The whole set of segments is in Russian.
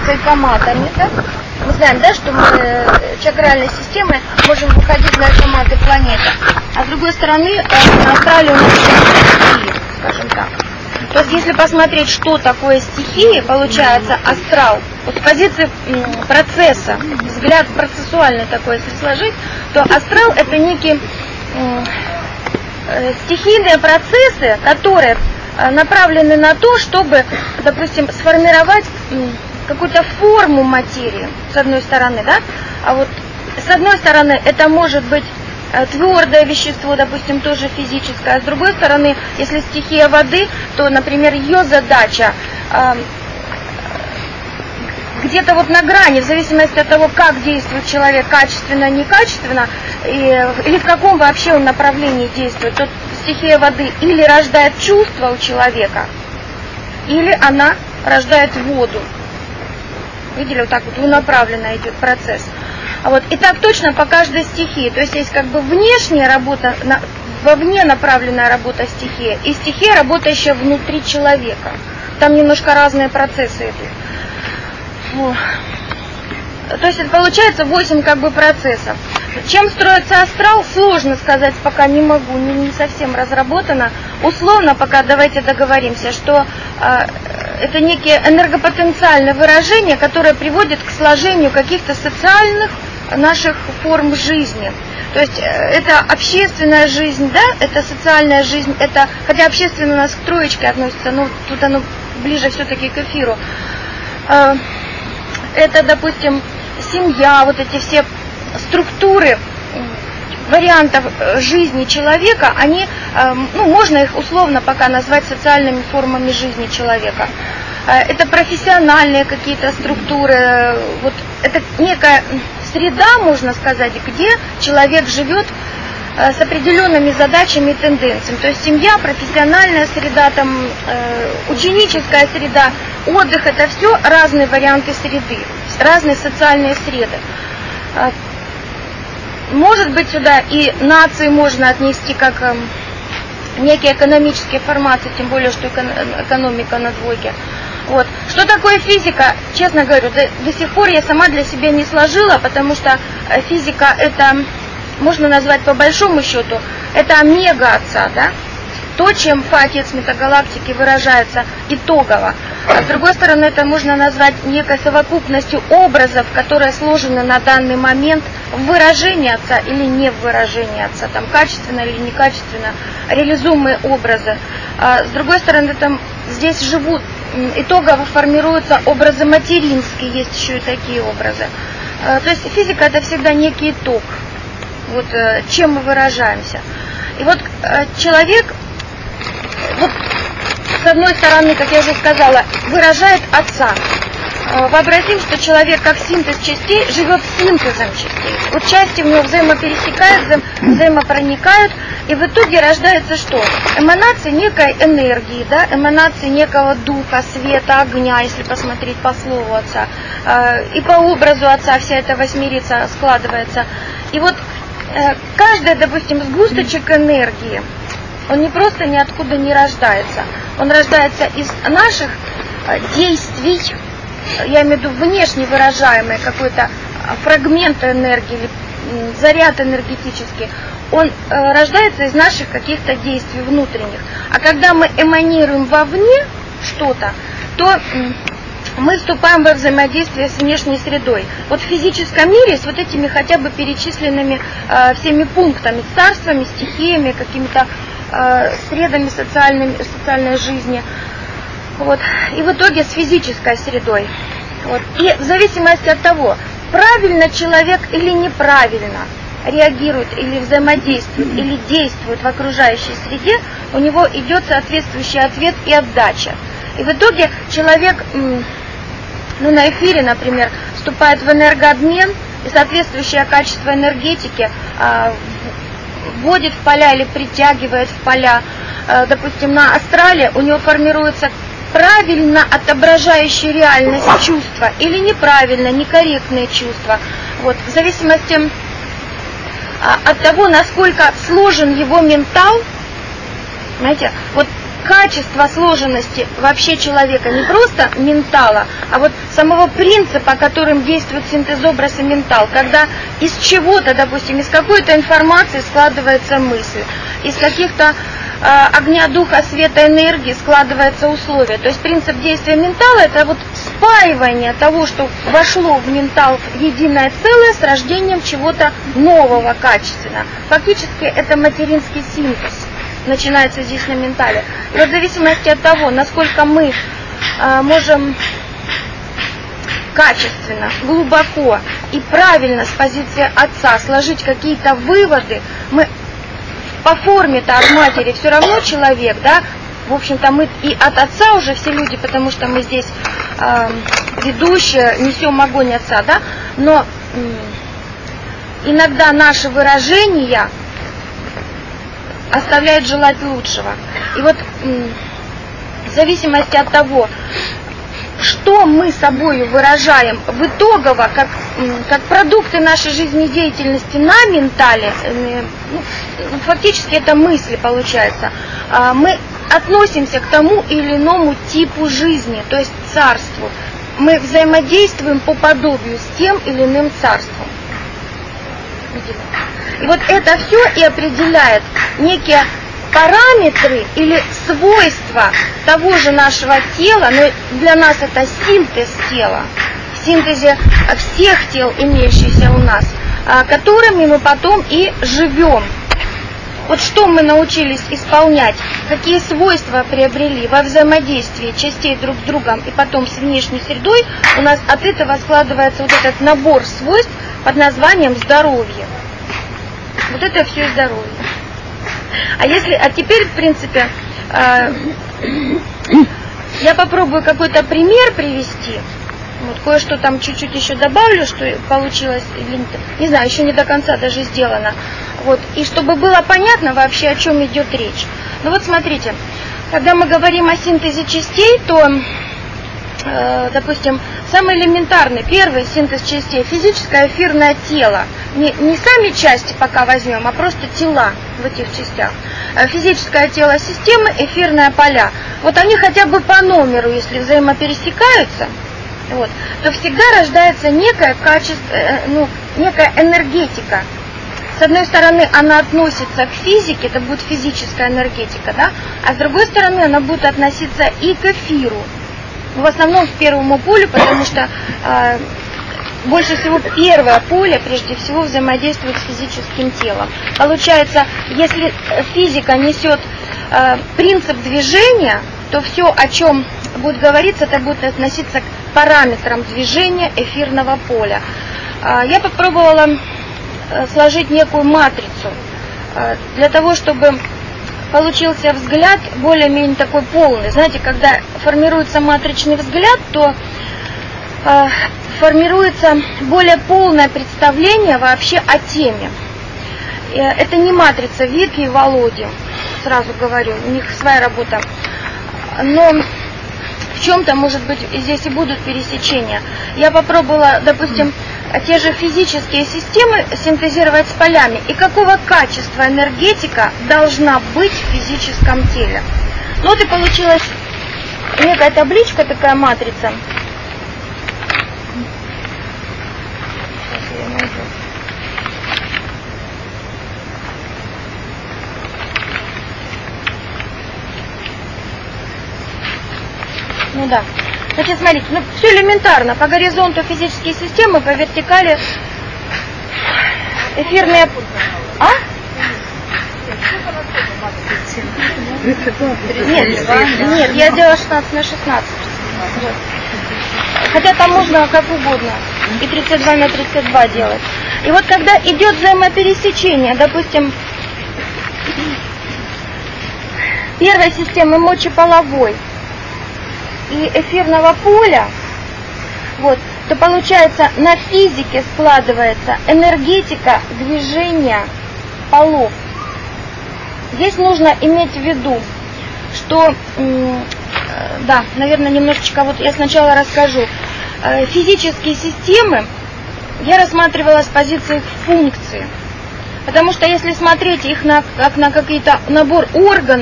айкоматами, да? Мы знаем, да, что мы чакральной системой можем выходить на айкоматы планеты. А с другой стороны, на астрале у нас стихии, скажем так. То есть, если посмотреть, что такое стихии, получается астрал, вот с позиции процесса, взгляд процессуальный такой, если сложить, то астрал это некие стихийные процессы, которые направлены на то, чтобы, допустим, сформировать какую-то форму материи, с одной стороны, да, а вот с одной стороны это может быть твердое вещество, допустим, тоже физическое, а с другой стороны, если стихия воды, то, например, ее задача где-то вот на грани, в зависимости от того, как действует человек, качественно, некачественно, или в каком вообще он направлении действует, то стихия воды или рождает чувство у человека, или она рождает воду. Видели, вот так вот направленно идет процесс. Вот. И так точно по каждой стихии. То есть есть как бы внешняя работа, вовне направленная работа стихии, и стихия, работающая внутри человека. Там немножко разные процессы идут. Вот. То есть это получается 8 как бы процессов. Чем строится астрал, сложно сказать, пока не могу, не совсем разработано. Условно пока давайте договоримся, что это некие энергопотенциальные выражения, которые приводят к сложению каких-то социальных наших форм жизни. То есть это общественная жизнь, да, это социальная жизнь, это, хотя общественно у нас к троечке относится, но тут оно ближе все-таки к эфиру. Это, допустим, семья, вот эти все структуры вариантов жизни человека, они, можно их условно пока назвать социальными формами жизни человека. Это профессиональные какие-то структуры, вот это некая среда, можно сказать, где человек живет с определенными задачами и тенденциями. То есть семья, профессиональная среда, там, ученическая среда, отдых, это все разные варианты среды, разные социальные среды. Может быть, сюда и нации можно отнести как некие экономические формации, тем более, что экономика на двойке. Вот. Что такое физика? Честно говорю, до сих пор я сама для себя не сложила, потому что физика это, можно назвать по большому счету, это омега Отца, да? То, чем Отец метагалактики выражается итогово. А с другой стороны, это можно назвать некой совокупностью образов, которые сложены на данный момент в выражении Отца или не в выражении Отца, там качественно или некачественно реализуемые образы. А с другой стороны, там здесь живут, итогово формируются образы материнские, есть еще и такие образы. То есть физика это всегда некий итог, вот чем мы выражаемся. И вот человек, вот, с одной стороны, как я уже сказала, выражает Отца. Вообразим, что человек как синтез частей живет синтезом частей. Вот части в него взаимопересекают, взаимопроникают, и в итоге рождается что? Эманация некой энергии, да? Эманация некого духа, света, огня, если посмотреть по слову Отца. И по образу Отца вся эта восьмерица складывается. И вот каждый, допустим, сгусточек энергии, он не просто ниоткуда не рождается. Он рождается из наших действий, я имею в виду внешне выражаемый какой-то фрагмент энергии или заряд энергетический. Он рождается из наших каких-то действий внутренних. А когда мы эманируем вовне что-то, то мы вступаем во взаимодействие с внешней средой. Вот в физическом мире с вот этими хотя бы перечисленными всеми пунктами, царствами, стихиями, какими-то средами социальной жизни. Вот. И в итоге с физической средой. Вот. И в зависимости от того, правильно человек или неправильно реагирует или взаимодействует, или действует в окружающей среде, у него идет соответствующий ответ и отдача. И в итоге человек, на эфире, например, вступает в энергообмен, и соответствующее качество энергетики вводит в поля или притягивает в поля. Допустим, на астрале у него формируется правильно отображающие реальность чувства или неправильно, некорректные чувства. Вот, в зависимости от того, насколько сложен его ментал, знаете, вот качество сложенности вообще человека, не просто ментала, а вот самого принципа, которым действует синтез-образ и ментал, когда из чего-то, допустим, из какой-то информации складывается мысль, из каких-то огня, духа, света, энергии складывается условие. То есть принцип действия ментала — это вот спаивание того, что вошло в ментал в единое целое с рождением чего-то нового, качественного. Фактически это материнский синтез начинается здесь на ментале. И вот в зависимости от того, насколько мы можем качественно, глубоко и правильно с позиции отца сложить какие-то выводы, мы по форме-то от матери все равно человек, да, в общем-то мы и от отца уже все люди, потому что мы здесь ведущие, несем огонь отца, да, но иногда наши выражения оставляют желать лучшего. И вот в зависимости от того, что мы собой выражаем в итогово, как продукты нашей жизнедеятельности на ментале, фактически это мысли получается, мы относимся к тому или иному типу жизни, то есть царству. Мы взаимодействуем по подобию с тем или иным царством. И вот это все и определяет некие параметры или свойства того же нашего тела, но для нас это синтез тела, в синтезе всех тел, имеющихся у нас, которыми мы потом и живем. Вот что мы научились исполнять, какие свойства приобрели во взаимодействии частей друг с другом и потом с внешней средой, у нас от этого складывается вот этот набор свойств под названием здоровье. Вот это все здоровье. А теперь, в принципе, я попробую какой-то пример привести. Вот кое-что там чуть-чуть еще добавлю, что получилось, не знаю, еще не до конца даже сделано. Вот, и чтобы было понятно вообще, о чем идет речь. Ну вот смотрите, когда мы говорим о синтезе частей, то, допустим, самый элементарный, первый синтез частей, физическое эфирное тело. Не сами части пока возьмем, а просто тела в этих частях. Физическое тело системы, эфирные поля. Вот они хотя бы по номеру, если взаимопересекаются, вот, то всегда рождается некое качество, некая энергетика. С одной стороны, она относится к физике, это будет физическая энергетика, да, а с другой стороны, она будет относиться и к эфиру. В основном к первому полю, потому что больше всего первое поле, прежде всего, взаимодействует с физическим телом. Получается, если физика несет принцип движения, то все, о чем будет говориться, это будет относиться к параметрам движения эфирного поля. Я попробовала сложить некую матрицу для того, чтобы получился взгляд более-менее такой полный. Знаете, когда формируется матричный взгляд, то формируется более полное представление вообще о теме. Это не матрица Вики и Володи, сразу говорю, у них своя работа. Но в чем-то, может быть, здесь и будут пересечения. Я попробовала, допустим, те же физические системы синтезировать с полями. И какого качества энергетика должна быть в физическом теле. Ну вот и получилась некая табличка, такая матрица. Сейчас я найду. Ну да. Значит, смотрите, все элементарно. По горизонту физические системы, по вертикали эфирные... А? Нет, я делала 16 на 16. Вот. Хотя там можно как угодно. И 32 на 32 делать. И вот когда идет взаимопересечение, допустим, первой системы мочеполовой и эфирного поля, вот, то получается на физике складывается энергетика движения полов. Здесь нужно иметь в виду, что, да, наверное, немножечко, вот я сначала расскажу. Физические системы я рассматривала с позиции функции. Потому что если смотреть их как на какой-то набор органов,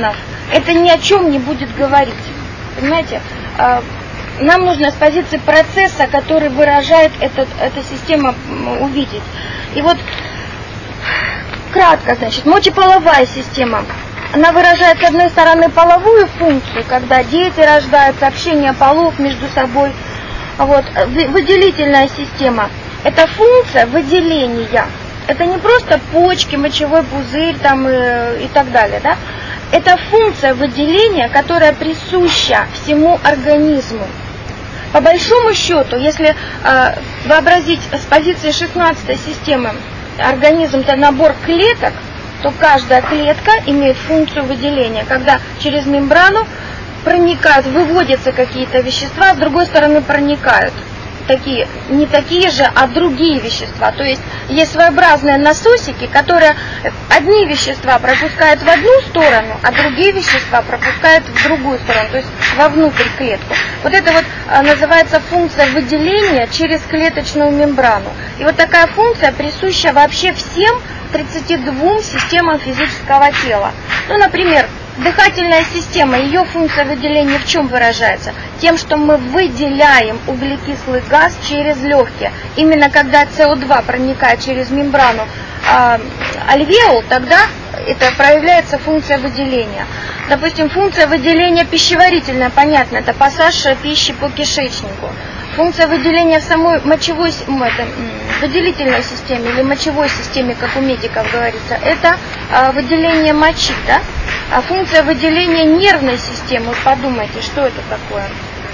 это ни о чем не будет говорить. Понимаете? Нам нужно с позиции процесса, который выражает эта система, увидеть. И вот кратко, значит, мочеполовая система. Она выражает, с одной стороны, половую функцию, когда дети рождаются, общение полов между собой. Вот. Выделительная система – это функция выделения. Это не просто почки, мочевой пузырь там, и так далее. Да? Это функция выделения, которая присуща всему организму. По большому счету, если вообразить с позиции 16-й системы организм – это набор клеток, то каждая клетка имеет функцию выделения, когда через мембрану проникают, выводятся какие-то вещества, с другой стороны проникают. Не такие же, а другие вещества. То есть есть своеобразные насосики, которые одни вещества пропускают в одну сторону, а другие вещества пропускают в другую сторону, то есть вовнутрь клетку. Вот это вот называется функция выделения через клеточную мембрану. И вот такая функция присуща вообще всем 32 системам физического тела. Ну, например, дыхательная система, ее функция выделения в чем выражается? Тем, что мы выделяем углекислый газ через легкие. Именно когда СО2 проникает через мембрану альвеол, тогда это проявляется функция выделения. Допустим, функция выделения пищеварительная, понятно, это пассаж пищи по кишечнику. Функция выделения в самой мочевой, выделительной системе или мочевой системе, как у медиков говорится, это выделение мочи, да? А функция выделения нервной системы, подумайте, что это такое?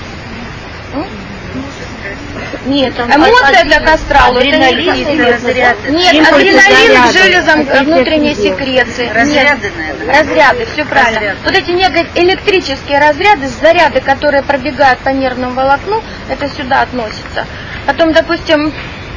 Нет, эмоция для кастрала, это не нет, адреналин к железам внутренней секреции. Разряды, все правильно. Вот эти электрические разряды, заряды, которые пробегают по нервному волокну, это сюда относится. Потом, допустим,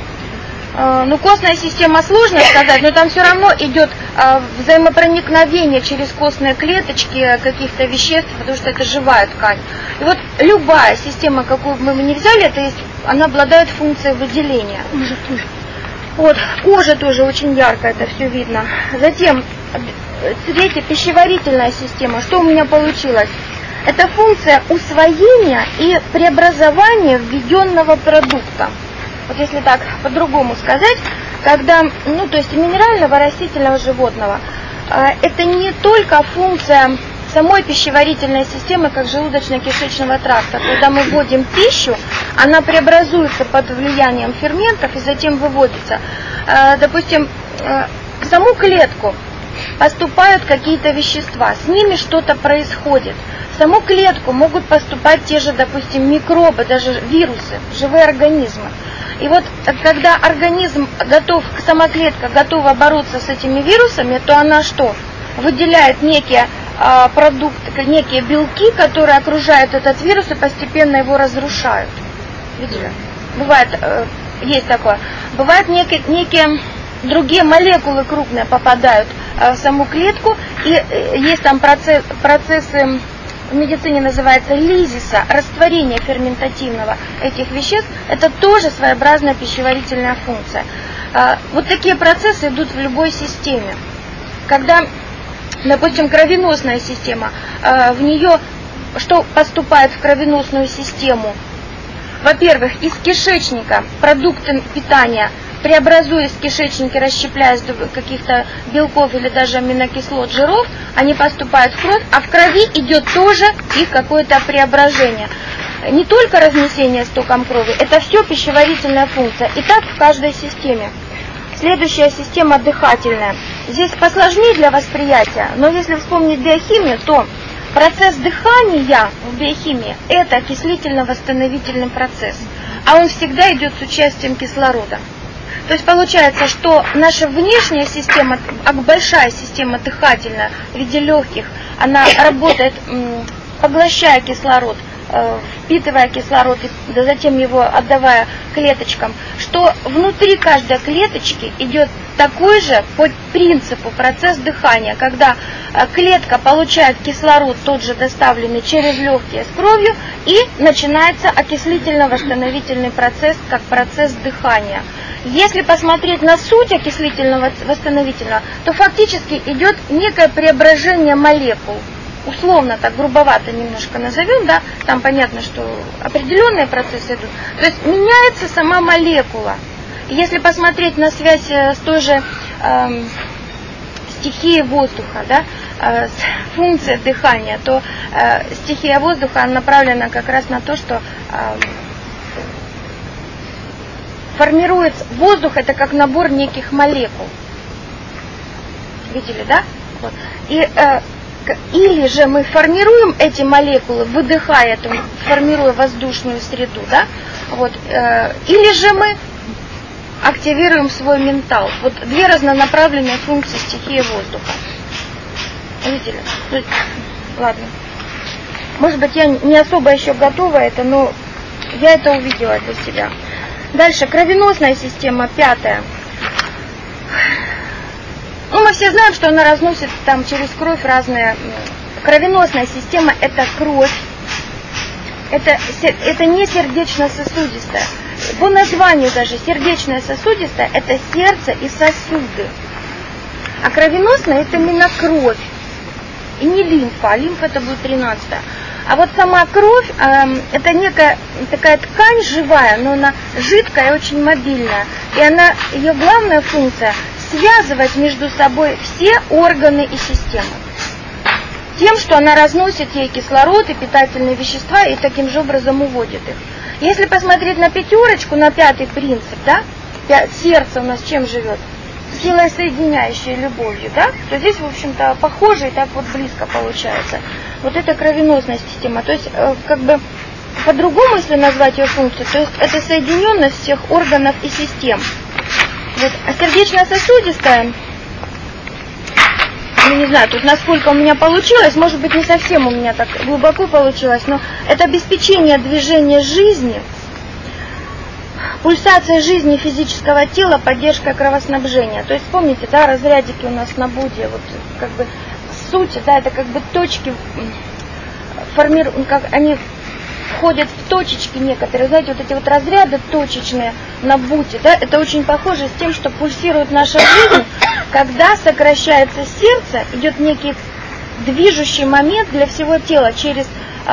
костная система сложно сказать, но там все равно идет взаимопроникновение через костные клеточки каких-то веществ, потому что это живая ткань. И вот любая система, какую бы мы ни взяли, она обладает функцией выделения. Вот, кожа тоже очень ярко, это все видно. Затем, третья, пищеварительная система. Что у меня получилось? Это функция усвоения и преобразования введенного продукта. Вот если так по-другому сказать, когда, то есть минерального, растительного, животного, это не только функция самой пищеварительной системы, как желудочно-кишечного тракта. Когда мы вводим пищу, она преобразуется под влиянием ферментов и затем выводится. Допустим, в саму клетку поступают какие-то вещества, с ними что-то происходит. В саму клетку могут поступать те же, допустим, микробы, даже вирусы, живые организмы. И вот когда организм сама клетка готова бороться с этими вирусами, то она что? Выделяет некие продукты, некие белки, которые окружают этот вирус и постепенно его разрушают. Видели? Бывает, есть такое. Бывают некие другие молекулы крупные попадают в саму клетку, и есть там процессы, в медицине называется лизиса, растворение ферментативного этих веществ, это тоже своеобразная пищеварительная функция. Вот такие процессы идут в любой системе. Когда, допустим, кровеносная система, в нее что поступает в кровеносную систему? Во-первых, из кишечника продукты питания, преобразуясь в кишечнике, расщепляясь до каких-то белков или даже аминокислот, жиров, они поступают в кровь, а в крови идет тоже их какое-то преображение. Не только разнесение стоком крови, это все пищеварительная функция. И так в каждой системе. Следующая система дыхательная. Здесь посложнее для восприятия, но если вспомнить биохимию, то процесс дыхания в биохимии – это окислительно-восстановительный процесс, а он всегда идет с участием кислорода. То есть получается, что наша внешняя система, большая система дыхательная в виде легких, она работает, поглощая кислород, впитывая кислород и затем его отдавая клеточкам, что внутри каждой клеточки идет такой же по принципу процесс дыхания, когда клетка получает кислород, тот же доставленный через легкие с кровью, и начинается окислительно-восстановительный процесс, как процесс дыхания. Если посмотреть на суть окислительного восстановительного, то фактически идет некое преображение молекул. условно так грубовато немножко назовем, да, там понятно, что определенные процессы идут. То есть меняется сама молекула. И если посмотреть на связь с той же стихией воздуха, да, с функцией дыхания, то стихия воздуха она направлена как раз на то, что формируется воздух, это как набор неких молекул. Видели, да? Вот. И или же мы формируем эти молекулы, выдыхая, формируя воздушную среду, да? Вот, или же мы активируем свой ментал. Вот две разнонаправленные функции стихии воздуха. Видели? Ладно. Может быть, я не особо еще готова это, но я это увидела для себя. Дальше, кровеносная система, 5-я. Ну, мы все знаем, что она разносит там через кровь разные... Кровеносная система – это кровь. Это не сердечно-сосудистая. По названию даже сердечно-сосудистая – это сердце и сосуды. А кровеносная – это именно кровь. И не лимфа, а лимфа это будет 13-я. А вот сама кровь, это некая такая ткань живая, но она жидкая и очень мобильная. И ее главная функция – связывать между собой все органы и системы. Тем, что она разносит ей кислород и питательные вещества и таким же образом уводит их. Если посмотреть на 5, на 5-й принцип, да, сердце у нас чем живет? Силой соединяющей, любовью, да, то здесь, в общем-то, похоже и так вот близко получается. Вот это кровеносная система. То есть, как бы, по-другому, если назвать ее функцию, то есть это соединенность всех органов и систем. Вот. А сердечно-сосудистая, ну не знаю, тут насколько у меня получилось, может быть не совсем у меня так глубоко получилось, но это обеспечение движения жизни, пульсация жизни физического тела, поддержка кровоснабжения. То есть помните, да, разрядики у нас на Будде, вот как бы суть, да, это как бы точки как они входят в точечки некоторые, знаете, вот эти вот разряды точечные на Будде, да, это очень похоже с тем, что пульсирует наша жизнь, когда сокращается сердце, идет некий движущий момент для всего тела через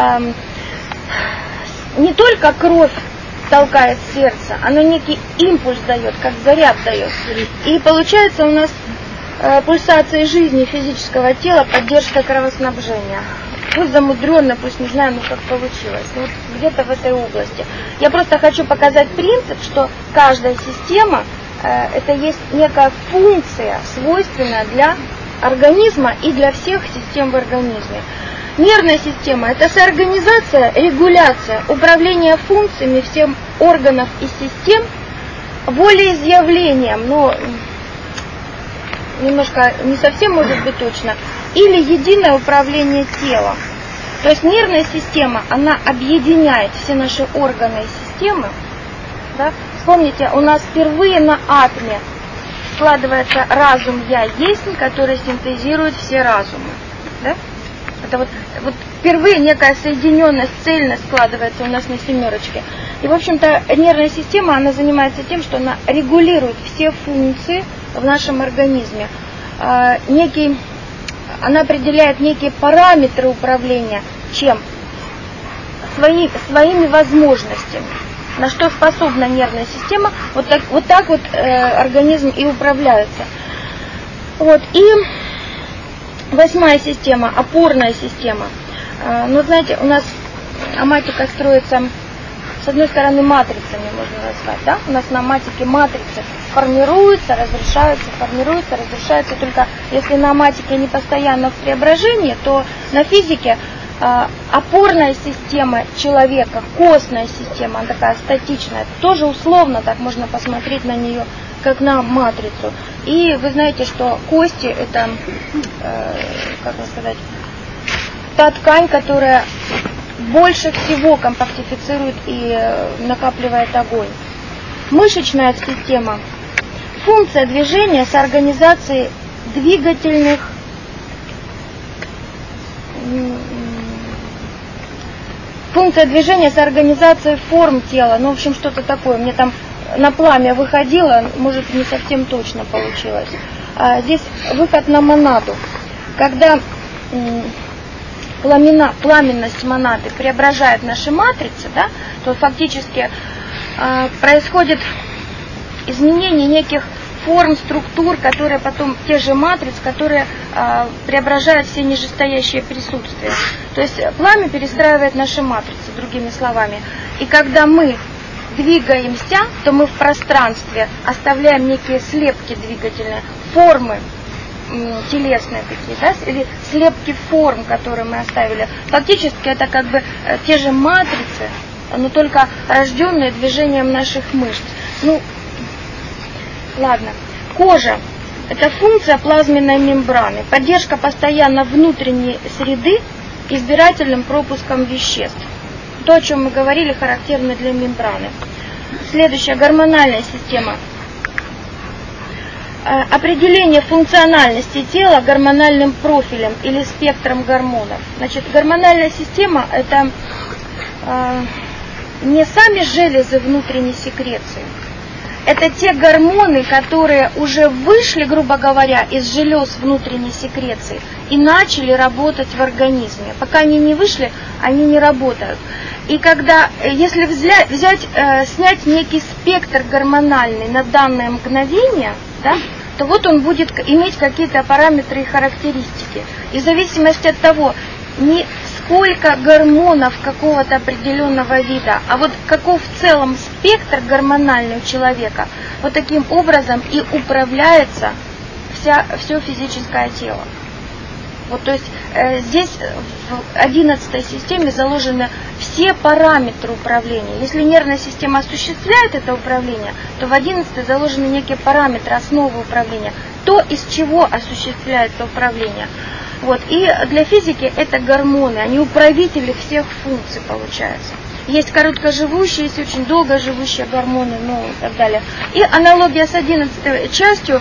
не только кровь толкает сердце, оно некий импульс дает, как заряд дает. И получается у нас пульсация жизни физического тела, поддержка кровоснабжения. Пусть замудренно, пусть не знаю, как получилось. Вот где-то в этой области. Я просто хочу показать принцип, что каждая система это есть некая функция, свойственная для организма и для всех систем в организме. Нервная система – это соорганизация, регуляция, управление функциями всех органов и систем, волеизъявлением, но немножко не совсем может быть точно, или единое управление телом. То есть нервная система, она объединяет все наши органы и системы. Да? Вспомните, у нас впервые на атоме складывается разум «я есть», который синтезирует все разумы. Да? Это вот впервые некая соединенность, цельность складывается у нас на 7. И, в общем-то, нервная система, она занимается тем, что она регулирует все функции в нашем организме. Она определяет некие параметры управления чем? Своими возможностями. На что способна нервная система, вот так организм и управляется. Вот. И 8-я система, опорная система. Ну, знаете, у нас аматика строится, с одной стороны, матрицами, можно назвать, да? У нас на аматике матрицы формируются, разрушаются, только если на аматике не постоянно в преображении, то на физике опорная система человека, костная система, она такая статичная, тоже условно так можно посмотреть на нее, как на матрицу. И вы знаете, что кости это, как вам сказать, та ткань, которая больше всего компактифицирует и накапливает огонь. Мышечная система. Функция движения с организацией двигательных форм тела. Ну, в общем, что-то такое. Мне там на пламя выходило, может, не совсем точно получилось. Здесь выход на монаду. Когда пламенность монады преображает наши матрицы, да, то фактически происходит изменение неких форм, структур, которые потом, те же матриц, которые преображают все нижестоящие присутствия. То есть пламя перестраивает наши матрицы, другими словами. И когда мы двигаемся, то мы в пространстве оставляем некие слепки двигательные, формы телесные такие, да, или слепки форм, которые мы оставили. Фактически это как бы те же матрицы, но только рожденные движением наших мышц. Ну, ладно. Кожа – это функция плазменной мембраны, поддержка постоянно внутренней среды избирательным пропуском веществ. То, о чем мы говорили, характерно для мембраны. Следующая – гормональная система. Определение функциональности тела гормональным профилем или спектром гормонов. Значит, гормональная система – это не сами железы внутренней секреции. Это те гормоны, которые уже вышли, грубо говоря, из желез внутренней секреции и начали работать в организме. Пока они не вышли, они не работают. И когда, если снять некий спектр гормональный на данное мгновение, да, то вот он будет иметь какие-то параметры и характеристики. И в зависимости от того, не сколько гормонов какого-то определенного вида, а вот каков в целом спектр гормональный у человека, вот таким образом и управляется все физическое тело. Вот, то есть здесь в 11-й системе заложены все параметры управления. Если нервная система осуществляет это управление, то в 11-й заложены некие параметры, основы управления, то, из чего осуществляется управление. Вот. И для физики это гормоны, они управители всех функций, получается. Есть короткоживущие, есть очень долгоживущие гормоны, ну и так далее. И аналогия с 11-й частью,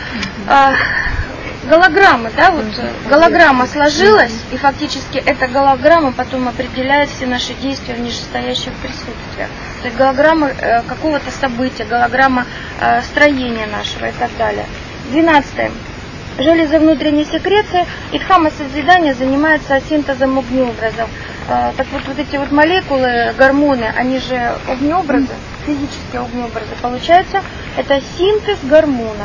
голограммы, да, вот голограмма сложилась, и фактически эта голограмма потом определяет все наши действия в нижестоящих присутствиях. То есть голограмма какого-то события, голограмма строения нашего и так далее. 12-е. Железы внутренней секреции и дхамма-созидание занимается синтезом огнеобразов. Так вот, вот эти вот молекулы, гормоны, они же огнеобразы, физические огнеобразы. Получается, это синтез гормонов.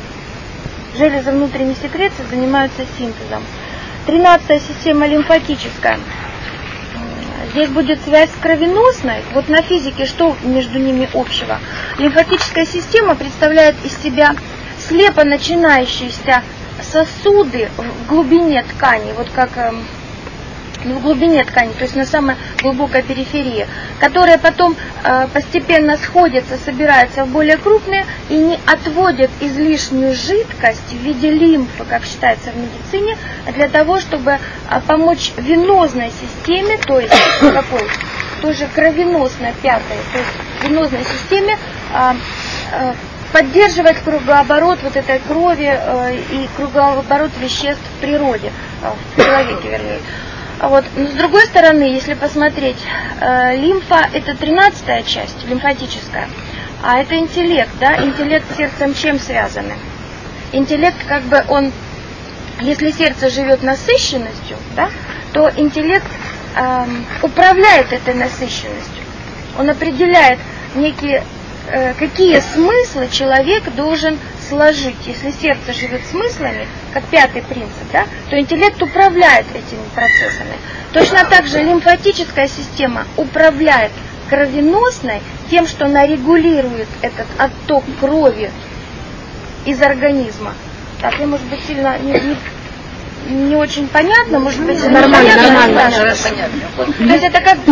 Железы внутренней секреции занимаются синтезом. 13-я система лимфатическая. Здесь будет связь с кровеносной. Вот на физике что между ними общего? Лимфатическая система представляет из себя слепо начинающиеся сосуды в глубине ткани, вот как в глубине ткани, то есть на самой глубокой периферии, которые потом постепенно сходятся, собираются в более крупные и не отводят излишнюю жидкость в виде лимфы, как считается в медицине, для того, чтобы помочь венозной системе, то есть какой? Тоже кровеносной, пятой, то есть венозной системе поддерживать кругооборот вот этой крови и кругооборот веществ в природе, в человеке, вернее. Вот. Но с другой стороны, если посмотреть, лимфа – это 13-я часть, лимфатическая, а это интеллект, да, интеллект с сердцем чем связаны? Интеллект, как бы он, если сердце живет насыщенностью, да, то интеллект управляет этой насыщенностью, он определяет некие, какие смыслы человек должен сложить. Если сердце живет смыслами, как пятый принцип, да, то интеллект управляет этими процессами. Точно так же лимфатическая система управляет кровеносной тем, что она регулирует этот отток крови из организма. Так, я, может быть, сильно не очень понятно, может быть, нормально. То есть это как...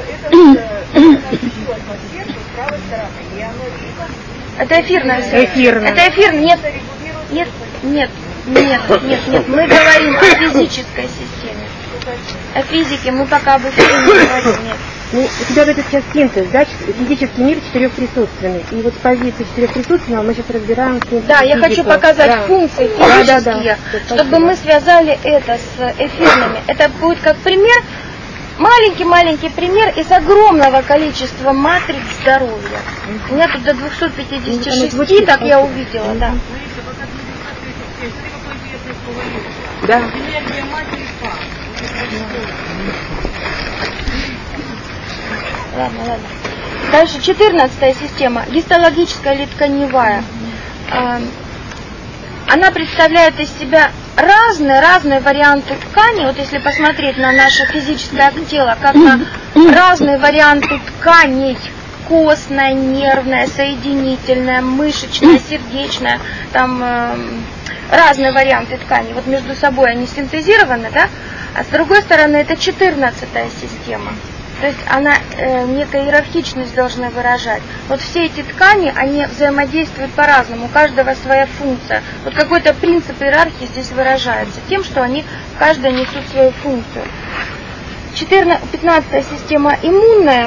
Это эфирная связь. Это эфирная. Нет. Мы говорим о физической системе. О физике мы пока об эфире не говорим. Нет. Ну, у тебя это сейчас синтез, да? Физический мир четырехприсутственный. И вот с позиции четырехприсутственного мы сейчас разбираем синтез. Да, я хочу показать функции физические, чтобы мы связали это с эфирными. Это будет как пример. Маленький пример из огромного количества матриц здоровья. У меня тут до 256, так я увидела, да. Да. Ладно. Дальше 14-я система, гистологическая или тканевая. Она представляет из себя разные варианты ткани. Вот если посмотреть на наше физическое тело, как на разные варианты тканей: костная, нервная, соединительная, мышечная, сердечная, там разные варианты ткани. Вот между собой они синтезированы, да? А с другой стороны, это 14-я система. То есть она некая иерархичность должна выражать. Вот все эти ткани, они взаимодействуют по-разному, у каждого своя функция. Вот какой-то принцип иерархии здесь выражается тем, что они каждая несут свою функцию. 15-я система иммунная.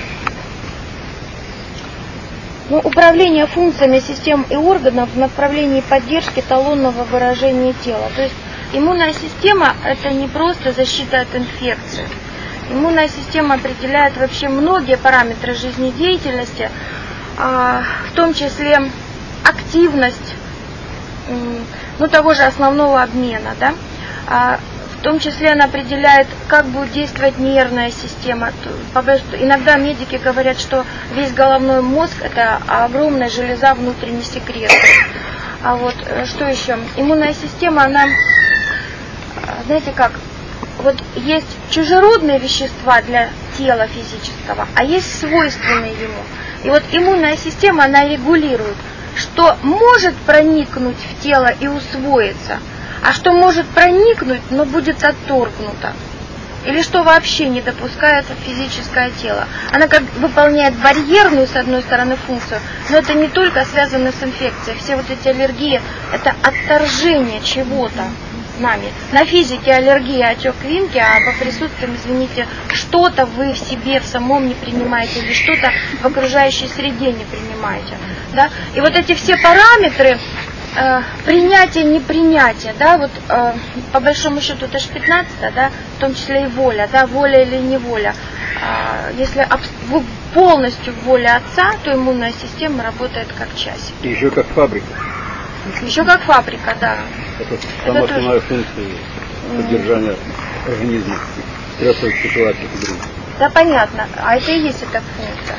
Управление функциями систем и органов в направлении поддержки эталонного выражения тела. То есть иммунная система – это не просто защита от инфекции. Иммунная система определяет вообще многие параметры жизнедеятельности, в том числе активность того же основного обмена, да? В том числе она определяет, как будет действовать нервная система. Иногда медики говорят, что весь головной мозг – это огромная железа внутренней секреции. А вот что еще? Иммунная система, она, знаете как, вот есть чужеродные вещества для тела физического, а есть свойственные ему. И вот иммунная система, она регулирует, что может проникнуть в тело и усвоиться, а что может проникнуть, но будет отторгнуто. Или что вообще не допускается в физическое тело. Она как выполняет барьерную, с одной стороны, функцию, но это не только связано с инфекцией. Все вот эти аллергии – это отторжение чего-то нами. На физике аллергия, отек квинки, а по присутствиям, извините, что-то вы в себе в самом не принимаете или что-то в окружающей среде не принимаете. Да? И вот эти все параметры принятие, непринятие, да, вот по большому счету это же 15-я, да, в том числе и воля, да, воля или неволя. Если полностью воля отца, то иммунная система работает как часик. И еще как фабрика. Еще как фабрика, да. Это самая основная функция поддержания организма в стрессовых ситуациях. Да, понятно. А это и есть эта функция.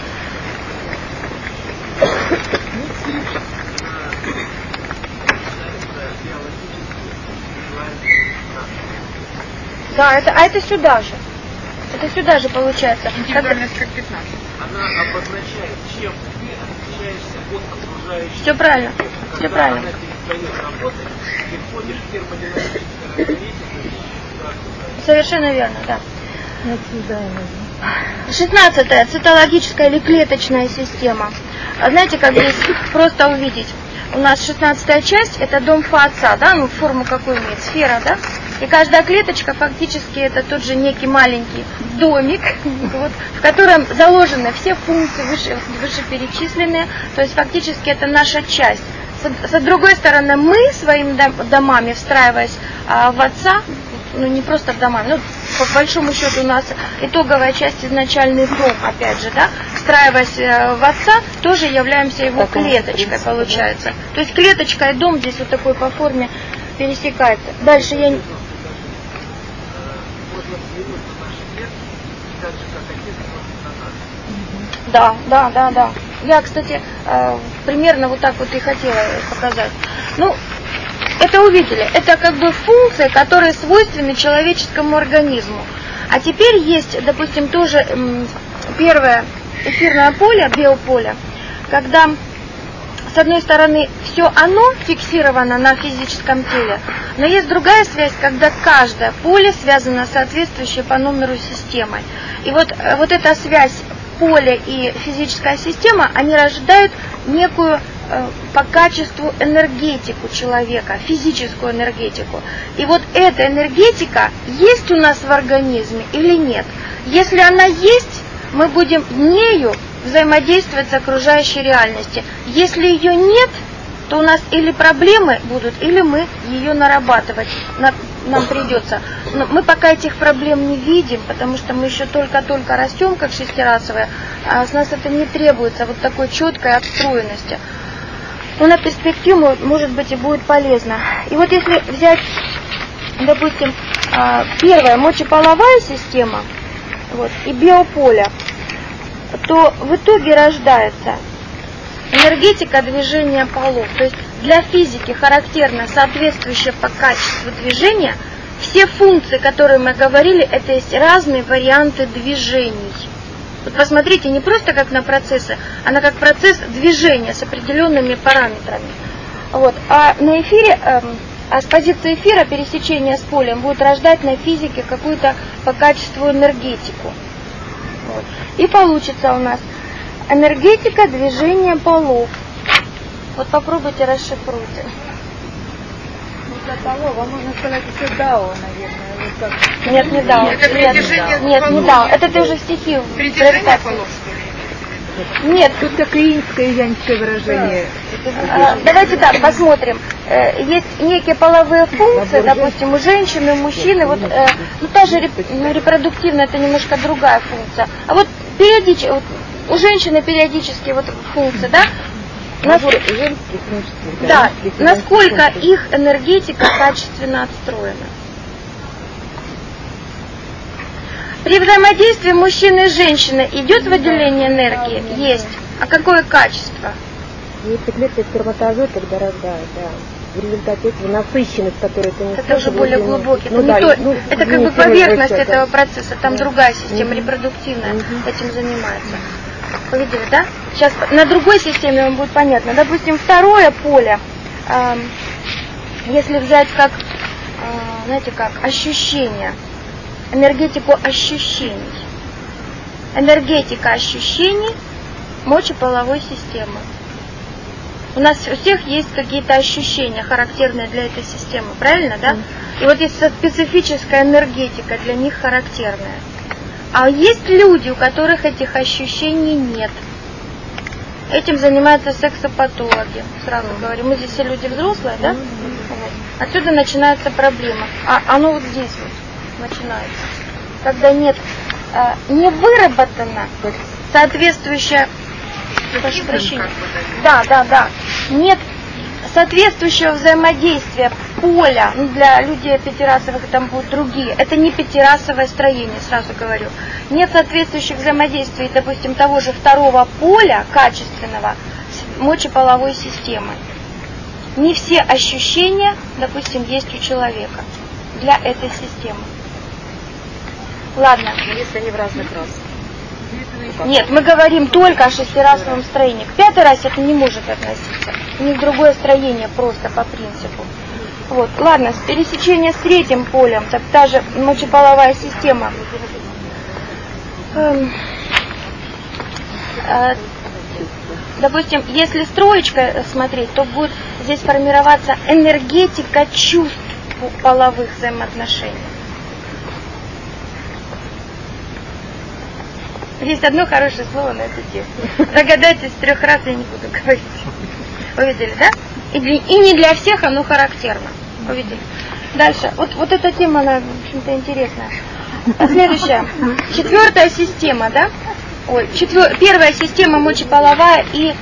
Да, это сюда же. Это сюда же получается. Индивидуальность как 15. Она обозначает, чем ты отличаешься от окружающих. Все правильно. Все правильно. Она перестает работать, ты входишь в термодинамическую. Совершенно верно, да. 16-я, цитологическая или клеточная система. Знаете, как здесь просто увидеть? У нас 16-я часть, это дом Отца, да, ну форму какую имеет, сфера, да? И каждая клеточка фактически это тот же некий маленький домик, вот, в котором заложены все функции вышеперечисленные, то есть фактически это наша часть. С другой стороны, мы своими домами, встраиваясь в Отца, ну не просто в домами, ну по большому счету у нас итоговая часть изначальный дом, опять же, да, встраиваясь в Отца, тоже являемся его клеточкой, получается. То есть клеточка и дом здесь вот такой по форме пересекается. Дальше я... Да. Я, кстати, примерно вот так вот и хотела показать. Ну, это увидели. Это как бы функции, которые свойственны человеческому организму. А теперь есть, допустим, тоже первое эфирное поле, биополе, когда с одной стороны все оно фиксировано на физическом теле, но есть другая связь, когда каждое поле связано с соответствующей по номеру системой. И вот эта связь поле и физическая система, они рождают некую по качеству энергетику человека, физическую энергетику. И вот эта энергетика есть у нас в организме или нет? Если она есть, мы будем нею взаимодействовать с окружающей реальностью. Если ее нет, то у нас или проблемы будут, или мы ее нарабатывать нам придется. Но мы пока этих проблем не видим, потому что мы еще только-только растем, как шестирасовые, а с нас это не требуется, вот такой четкой обстроенности. Но на перспективу, может быть, и будет полезно. И вот если взять, допустим, первая мочеполовая система, вот, и биополе, то в итоге рождается энергетика движения полов. То есть для физики характерно соответствующее по качеству движения. Все функции, которые мы говорили, это есть разные варианты движений. Вот посмотрите, не просто как на процессы, а на как процесс движения с определенными параметрами. Вот. А на эфире, с позиции эфира пересечение с полем будет рождать на физике какую-то по качеству энергетику. Вот. И получится у нас энергетика движения полов. Вот попробуйте, расшифруйте. Для полова можно сказать еще дао, наверное. Вот как... Нет, не дао. Это нет, не дао. Это ты уже стихи. Притяжение полов, что ли? Нет. Тут такое янское выражение. Давайте так, посмотрим. Есть некие половые функции, допустим, у женщины, у мужчины, вот, та же репродуктивная, это немножко другая функция. А вот периодически, вот, у женщины периодически вот функции, да? Да, насколько их энергетика качественно отстроена. При взаимодействии мужчины и женщины идет выделение энергии? Есть. А какое качество? Если клетки сперматозоид, тогда рождают, да. В результате этого насыщенность, которую ты не это уже более глубокий. Это как бы поверхность этого процесса, там другая система репродуктивная этим занимается. Увидели, да? Сейчас на другой системе вам будет понятно. Допустим, второе поле, если взять как, знаете, как ощущение, энергетику ощущений. Энергетика ощущений мочеполовой системы. У нас у всех есть какие-то ощущения, характерные для этой системы, правильно, да? И вот есть специфическая энергетика, для них характерная. А есть люди, у которых этих ощущений нет. Этим занимаются сексопатологи. Сразу говорю, мы здесь все люди взрослые, да? Вот. Отсюда начинается проблема. А оно вот здесь вот начинается. Когда нет, не выработано соответствующее, прошу прощения. Да. Нет соответствующего взаимодействия поля, для людей пятирасовых там будут другие, это не пятирасовое строение, сразу говорю. Нет соответствующих взаимодействий, допустим, того же второго поля, качественного, с мочеполовой системой. Не все ощущения, допустим, есть у человека для этой системы. Ладно. Если они в разных расах. Нет, мы говорим только о шестирасовом строении. К пятой расе это не может относиться. У них другое строение просто по принципу. Вот, ладно, пересечение с третьим полем, та же мочеполовая система. Допустим, если строечкой смотреть, то будет здесь формироваться энергетика чувств половых взаимоотношений. Есть одно хорошее слово на эту тему. Догадайтесь, 3 раз я не буду говорить. Увидели, да? И не для всех оно характерно. Увидели. Дальше. Вот эта тема, она, в общем-то, интересная. Следующая. 4-я система, да? Первая система мочеполовая и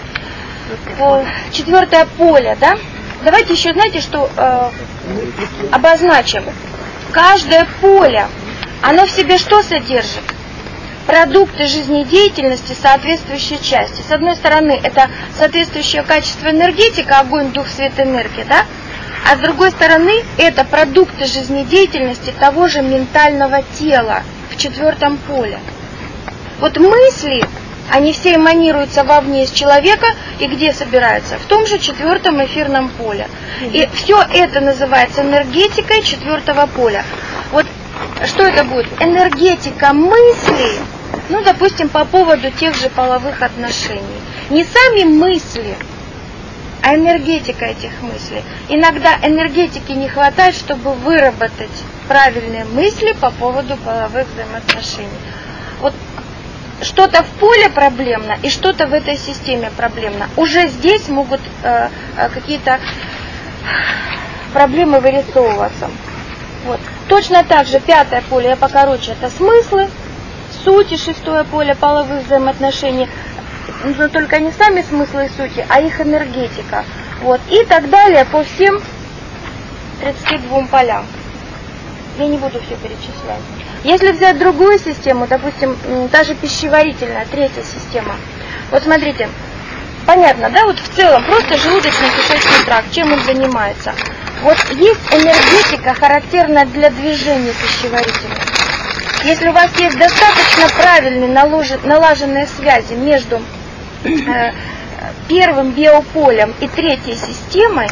4-е поле, да? Давайте еще, знаете, что обозначим. Каждое поле, оно в себе что содержит? Продукты жизнедеятельности соответствующей части. С одной стороны, это соответствующее качество энергетика, огонь, дух, свет, энергия, да? А с другой стороны, это продукты жизнедеятельности того же ментального тела в 4-м поле. Вот мысли, они все эманируются вовне из человека, и где собираются? В том же 4-м эфирном поле. И все это называется энергетикой 4-го поля. Вот что это будет? Энергетика мыслей, допустим, по поводу тех же половых отношений. Не сами мысли, а энергетика этих мыслей. Иногда энергетики не хватает, чтобы выработать правильные мысли по поводу половых взаимоотношений. Вот что-то в поле проблемно и что-то в этой системе проблемно. Уже здесь могут какие-то проблемы вырисовываться. Вот. Точно так же 5-е поле, я покороче, это смыслы, сути, 6-е поле половых взаимоотношений, но только не сами смыслы и сути, а их энергетика. Вот. И так далее по всем 32 полям. Я не буду все перечислять. Если взять другую систему, допустим, та же пищеварительная, третья система. Вот смотрите, понятно, да, вот в целом просто желудочно-кишечный тракт, чем он занимается. Вот есть энергетика, характерная для движения пищеварительной. Если у вас есть достаточно правильные налаженные связи между первым биополем и третьей системой,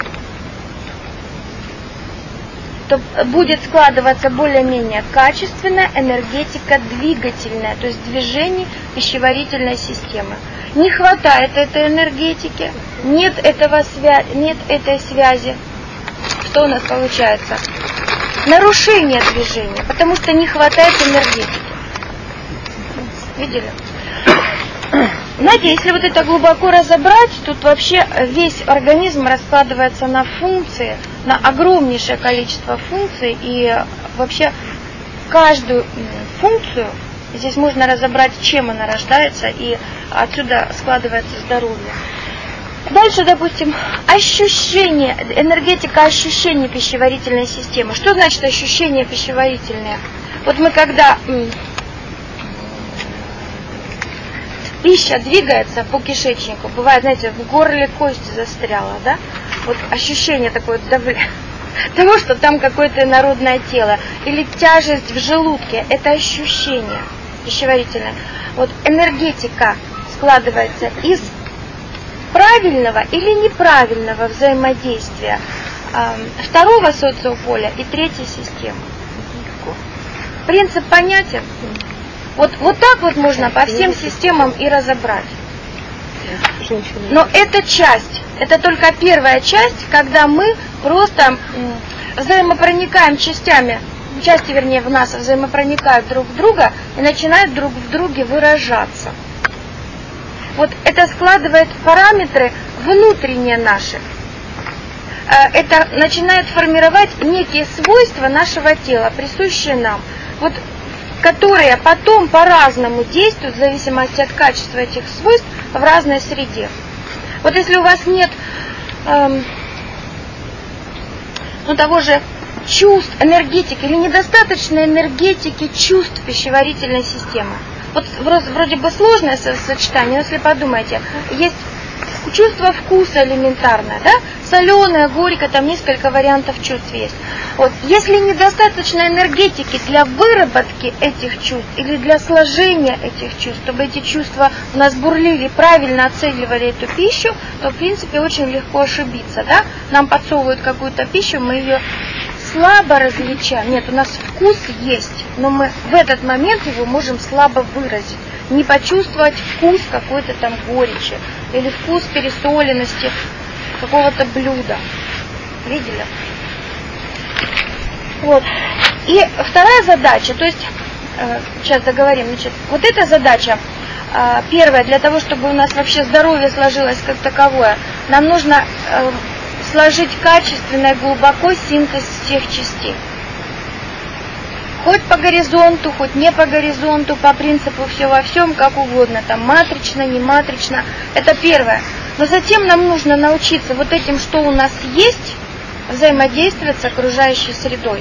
то будет складываться более-менее качественная энергетика двигательная, то есть движение пищеварительной системы. Не хватает этой энергетики, нет этой связи. Что у нас получается? Нарушение движения, потому что не хватает энергетики. Видели? Знаете, если вот это глубоко разобрать, тут вообще весь организм раскладывается на функции, на огромнейшее количество функций, и вообще каждую функцию здесь можно разобрать, чем она рождается, и отсюда складывается здоровье. Дальше, допустим, ощущение, энергетика ощущений пищеварительной системы. Что значит ощущения пищеварительные? Вот мы когда пища двигается по кишечнику, бывает, знаете, в горле кость застряла, да? Вот ощущение такое того, что там какое-то инородное тело, или тяжесть в желудке, это ощущение пищеварительное. Вот энергетика складывается из правильного или неправильного взаимодействия второго социополя и третьей системы. Принцип понятен? Вот так вот можно по всем системам и разобрать. Но эта часть, это только первая часть, когда мы просто взаимопроникаем частями, части, вернее, в нас взаимопроникают друг в друга и начинают друг в друге выражаться. Вот это складывает параметры внутренние наши. Это начинает формировать некие свойства нашего тела, присущие нам, вот, которые потом по-разному действуют в зависимости от качества этих свойств в разной среде. Вот если у вас нет того же чувств, энергетики или недостаточной энергетики чувств пищеварительной системы. Вот вроде бы сложное сочетание, но если подумайте, есть чувство вкуса элементарное, да? Соленое, горькое, там несколько вариантов чувств есть. Вот. Если недостаточно энергетики для выработки этих чувств или для сложения этих чувств, чтобы эти чувства у нас бурлили, правильно оценивали эту пищу, то в принципе очень легко ошибиться, да? Нам подсовывают какую-то пищу, мы ее слабо различаем. Нет, у нас вкус есть, но мы в этот момент его можем слабо выразить. Не почувствовать вкус какой-то там горечи или вкус пересоленности какого-то блюда. Видели? Вот. И вторая задача, то есть, сейчас договорим, значит, вот эта задача, первая, для того, чтобы у нас вообще здоровье сложилось как таковое, нам нужно сложить качественно и глубоко синтез всех частей. Хоть по горизонту, хоть не по горизонту, по принципу все во всем, как угодно, там матрично, не матрично, это первое. Но затем нам нужно научиться вот этим, что у нас есть, взаимодействовать с окружающей средой.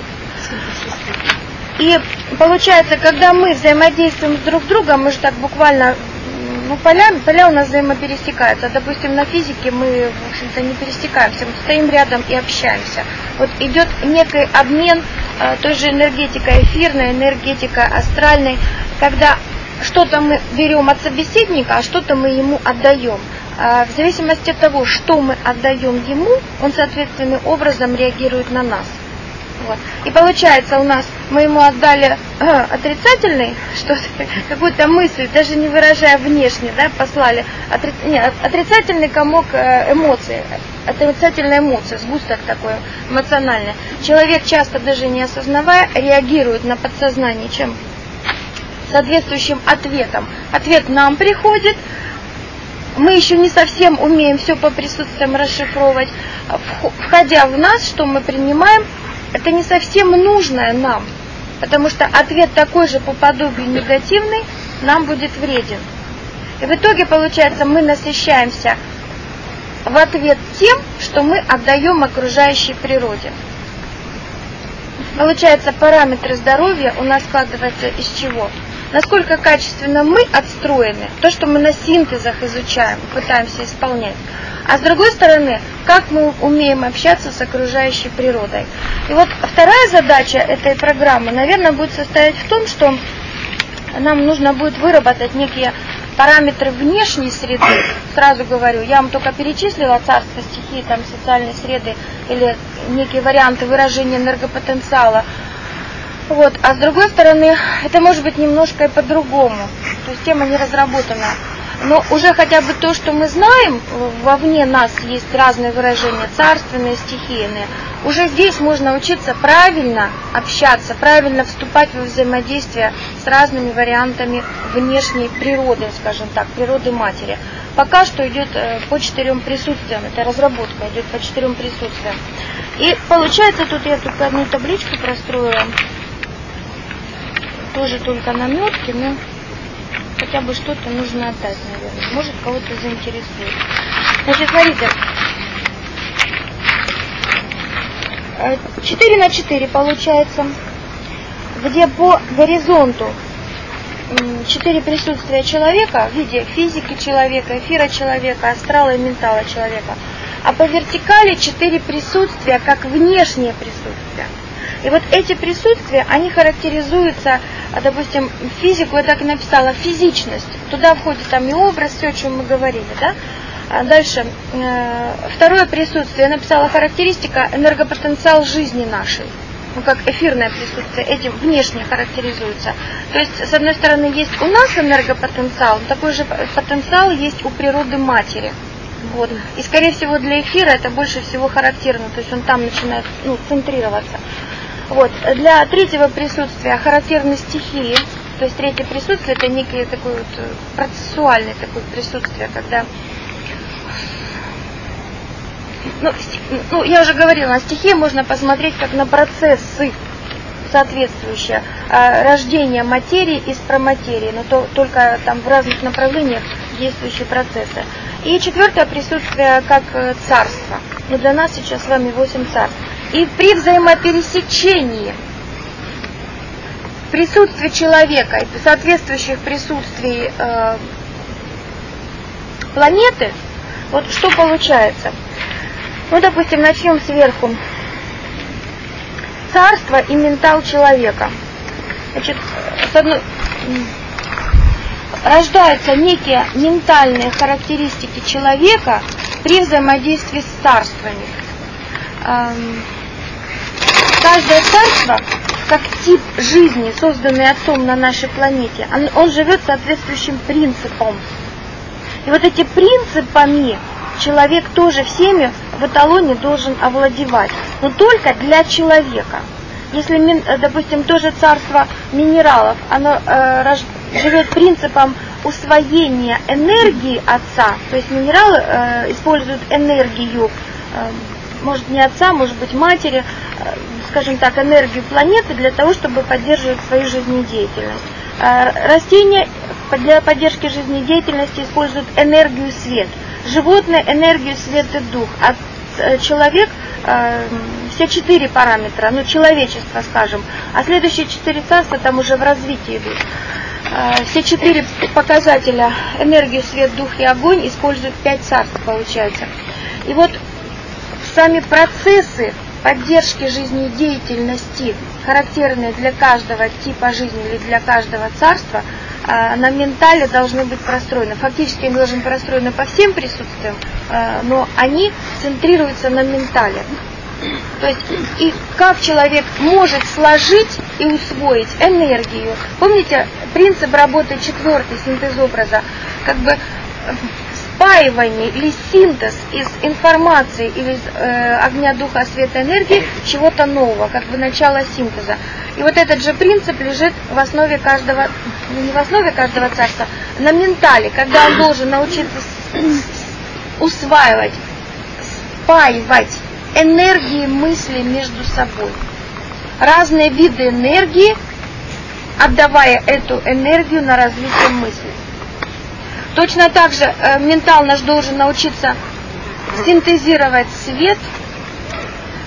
И получается, когда мы взаимодействуем друг с другом, мы же так буквально, поля у нас взаимопересекаются. Допустим, на физике мы, в общем-то, не пересекаемся, мы стоим рядом и общаемся. Вот идет некий обмен той же энергетикой эфирной, энергетикой астральной, когда что-то мы берем от собеседника, а что-то мы ему отдаем. В зависимости от того, что мы отдаем ему, он соответственным образом реагирует на нас. Вот. И получается, у нас мы ему отдали отрицательный, какую-то мысль, даже не выражая внешне, да, послали отрицательный комок эмоций, отрицательная эмоция, сгусток такой эмоциональный. Человек, часто даже не осознавая, реагирует на подсознание чем? Соответствующим ответом. Ответ нам приходит, мы еще не совсем умеем все по присутствиям расшифровывать. Входя в нас, что мы принимаем, это не совсем нужное нам, потому что ответ такой же по подобию негативный нам будет вреден. И в итоге, получается, мы насыщаемся в ответ тем, что мы отдаем окружающей природе. получается, параметры здоровья у нас складываются из чего? Насколько качественно мы отстроены, то, что мы на синтезах изучаем, пытаемся исполнять. А с другой стороны, как мы умеем общаться с окружающей природой. И вот вторая задача этой программы, наверное, будет состоять в том, что нам нужно будет выработать некие параметры внешней среды. Сразу говорю, я вам только перечислила царство стихии, там социальной среды или некие варианты выражения энергопотенциала. Вот. А с другой стороны, это может быть немножко и по-другому. То есть тема не разработана. Но уже хотя бы то, что мы знаем, вовне нас есть разные выражения, царственные, стихийные. Уже здесь можно учиться правильно общаться, правильно вступать во взаимодействие с разными вариантами внешней природы, скажем так, природы матери. Пока что идет по 4 присутствиям, это разработка идет по 4 присутствиям. И получается, тут я только одну табличку простроила, тоже только наметки, но хотя бы что-то нужно отдать, наверное. Может, кого-то заинтересует. Значит, смотрите. 4 на 4 получается, где по горизонту 4 присутствия человека в виде физики человека, эфира человека, астрала и ментала человека. А по вертикали 4 присутствия, как внешнее присутствие. И вот эти присутствия, они характеризуются, допустим, физику, я так и написала, физичность. Туда входит там и образ, все, о чем мы говорили, да? А дальше, второе присутствие, я написала характеристика, энергопотенциал жизни нашей. Ну, как эфирное присутствие, этим внешне характеризуется. То есть, с одной стороны, есть у нас энергопотенциал, такой же потенциал есть у природы матери. Вот. И, скорее всего, для эфира это больше всего характерно, то есть он там начинает центрироваться. Вот. Для третьего присутствия характерны стихии, то есть третье присутствие это некое такое вот процессуальное такое присутствие, когда, я уже говорила, на стихии можно посмотреть как на процессы соответствующие, рождение материи из проматерии, но только там в разных направлениях действующие процессы. И четвертое присутствие как царство. Но для нас сейчас с вами 8 царств. И при взаимопересечении присутствия человека и соответствующих присутствий планеты, вот что получается. Ну, допустим, начнем сверху. Царство и ментал человека. Значит, рождаются некие ментальные характеристики человека при взаимодействии с царствами. Каждое царство, как тип жизни, созданный Отцом на нашей планете, он живет соответствующим принципом. И вот эти принципами человек тоже всеми в эталоне должен овладевать, но только для человека. Если, допустим, тоже царство минералов, оно живет принципом усвоения энергии Отца, то есть минералы используют энергию, может не Отца, может быть матери, скажем так, энергию планеты для того, чтобы поддерживать свою жизнедеятельность. Растения для поддержки жизнедеятельности используют энергию свет. Животные – энергию свет и дух. А человек все 4 параметра, человечество, скажем. А следующие 4 царства там уже в развитии идут. Все 4 показателя энергию, свет, дух и огонь используют 5 царств, получается. И вот сами процессы поддержки жизнедеятельности, характерные для каждого типа жизни или для каждого царства, на ментале должны быть простроены. Фактически они должны быть простроены по всем присутствиям, но они центрируются на ментале. То есть, и как человек может сложить и усвоить энергию. Помните, принцип работы 4-й, синтез образа, как бы спаивание или синтез из информации или из огня, духа, света, энергии чего-то нового, как бы начало синтеза. И вот этот же принцип лежит в основе каждого, не в основе каждого царства, на ментале, когда он должен научиться усваивать, спаивать энергии мысли между собой. Разные виды энергии, отдавая эту энергию на развитие мысли. Точно так же ментал наш должен научиться синтезировать свет,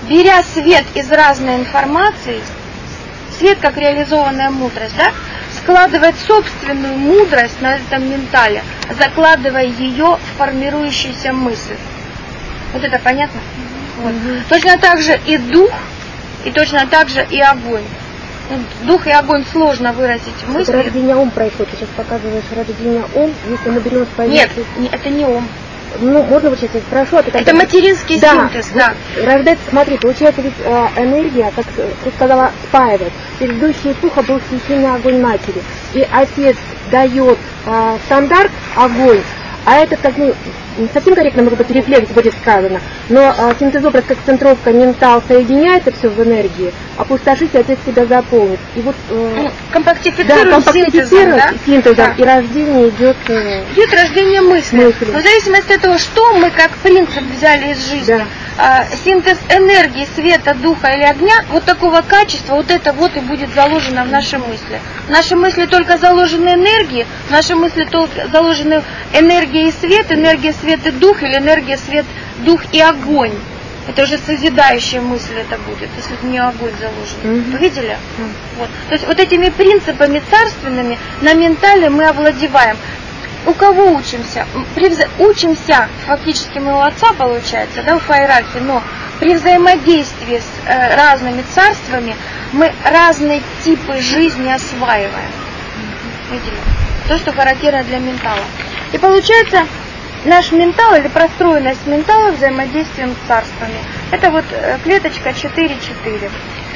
беря свет из разной информации, свет как реализованная мудрость, да, складывать собственную мудрость на этом ментале, закладывая ее в формирующуюся мысль. Вот это понятно? Вот. Точно так же и дух, и точно так же и огонь. Дух и огонь сложно выразить в мысли. Это рождение ум происходит. Ты сейчас показываешь рождение ум, если мы берем с позиции... Нет, это не ум. Ну, можно вот сейчас я спрошу, а ты это материнский синтез, да. Рождается, смотри, получается ведь энергия, как ты сказала, спаивает. Предыдущая эпоха был стихийный огонь матери. И отец дает стандарт огонь, а это как, ну, не совсем корректно, может быть, рефлекс будет сказано, но синтезобраз как центровка, ментал соединяется все в энергии, опустошить, отец себя заполнит. И вот компактифицируем синтезом, да? И рождение идет рождение мысли. Но в зависимости от того, что мы как принцип взяли из жизни, синтез энергии, света, духа или огня, вот такого качества, вот это вот и будет заложено в наши мысли. В наши мысли только заложены энергии, в наши мысли только заложены энергия и свет, энергия, свет и дух, или энергия, свет, дух и огонь. Это уже созидающая мысль это будет, если в нее огонь заложен. Вы видели? Вот. То есть вот этими принципами царственными на ментале мы овладеваем. У кого учимся? Учимся, фактически мы у отца получается, да, в иерархии, но при взаимодействии с разными царствами мы разные типы жизни осваиваем. Видели? То, что характерно для ментала. И получается, наш ментал или простроенность ментала взаимодействием с царствами. Это вот клеточка 4-4.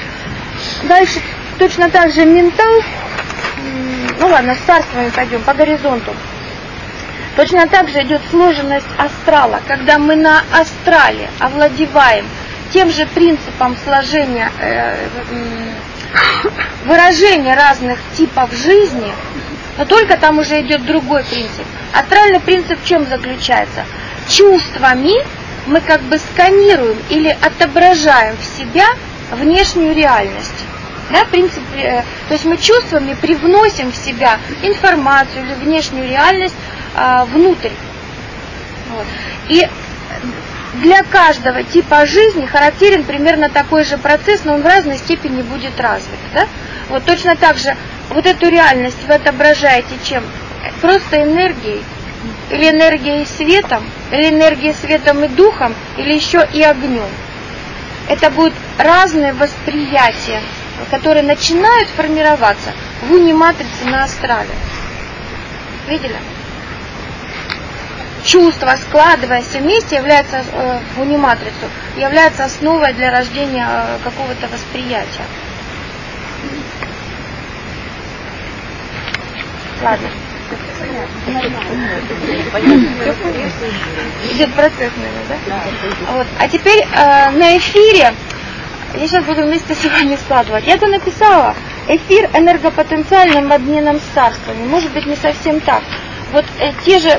Дальше точно так же ментал, ну ладно, с царствами пойдем, по горизонту. Точно так же идет сложенность астрала, когда мы на астрале овладеваем тем же принципом сложения, выражения разных типов жизни, но только там уже идет другой принцип. Астральный принцип в чем заключается? Чувствами мы как бы сканируем или отображаем в себя внешнюю реальность. Да, принцип, то есть мы чувствами привносим в себя информацию или внешнюю реальность внутрь. Вот. И для каждого типа жизни характерен примерно такой же процесс, но он в разной степени будет развит. Да? Вот точно так же вот эту реальность вы отображаете чем? Просто энергией, или энергией и светом, или энергией, светом и духом, или еще и огнем. Это будут разные восприятия, которые начинают формироваться в уни-матрице на астрале. Видели? Чувства, складываясь вместе, являются в уни-матрицу, являются основой для рождения какого-то восприятия. Ладно. Идет процесс, наверное, да? Вот. А теперь на эфире я сейчас буду вместе с вами складывать. Я-то написала эфир энергопотенциальным обменом с царствами. Может быть, не совсем так. Вот те же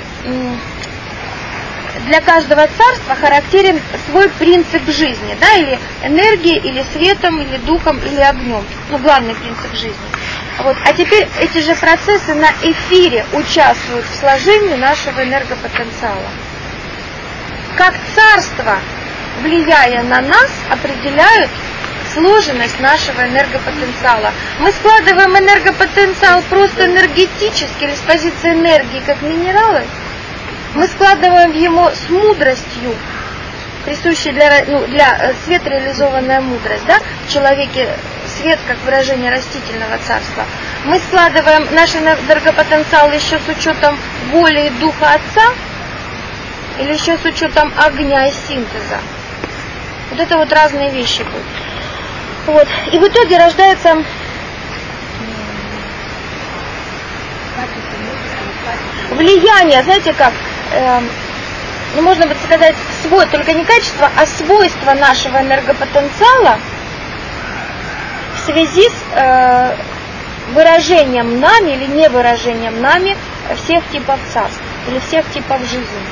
для каждого царства характерен свой принцип жизни, да, или энергией, или светом, или духом, или огнем. Ну, главный принцип жизни. Вот. А теперь эти же процессы на эфире участвуют в сложении нашего энергопотенциала. Как царство, влияя на нас, определяют сложенность нашего энергопотенциала. Мы складываем энергопотенциал просто энергетически или с позиции энергии, как минералы. Мы складываем его с мудростью, присущей для света реализованная мудрость, да? В человеке свет как выражение растительного царства. Мы складываем наш энергопотенциал еще с учетом воли и духа Отца, или еще с учетом огня и синтеза. Вот это вот разные вещи будут. Вот. И в итоге рождается влияние, знаете как, можно бы сказать, только не качество, а свойство нашего энергопотенциала в связи с выражением нами или не выражением нами всех типов царств или всех типов жизни.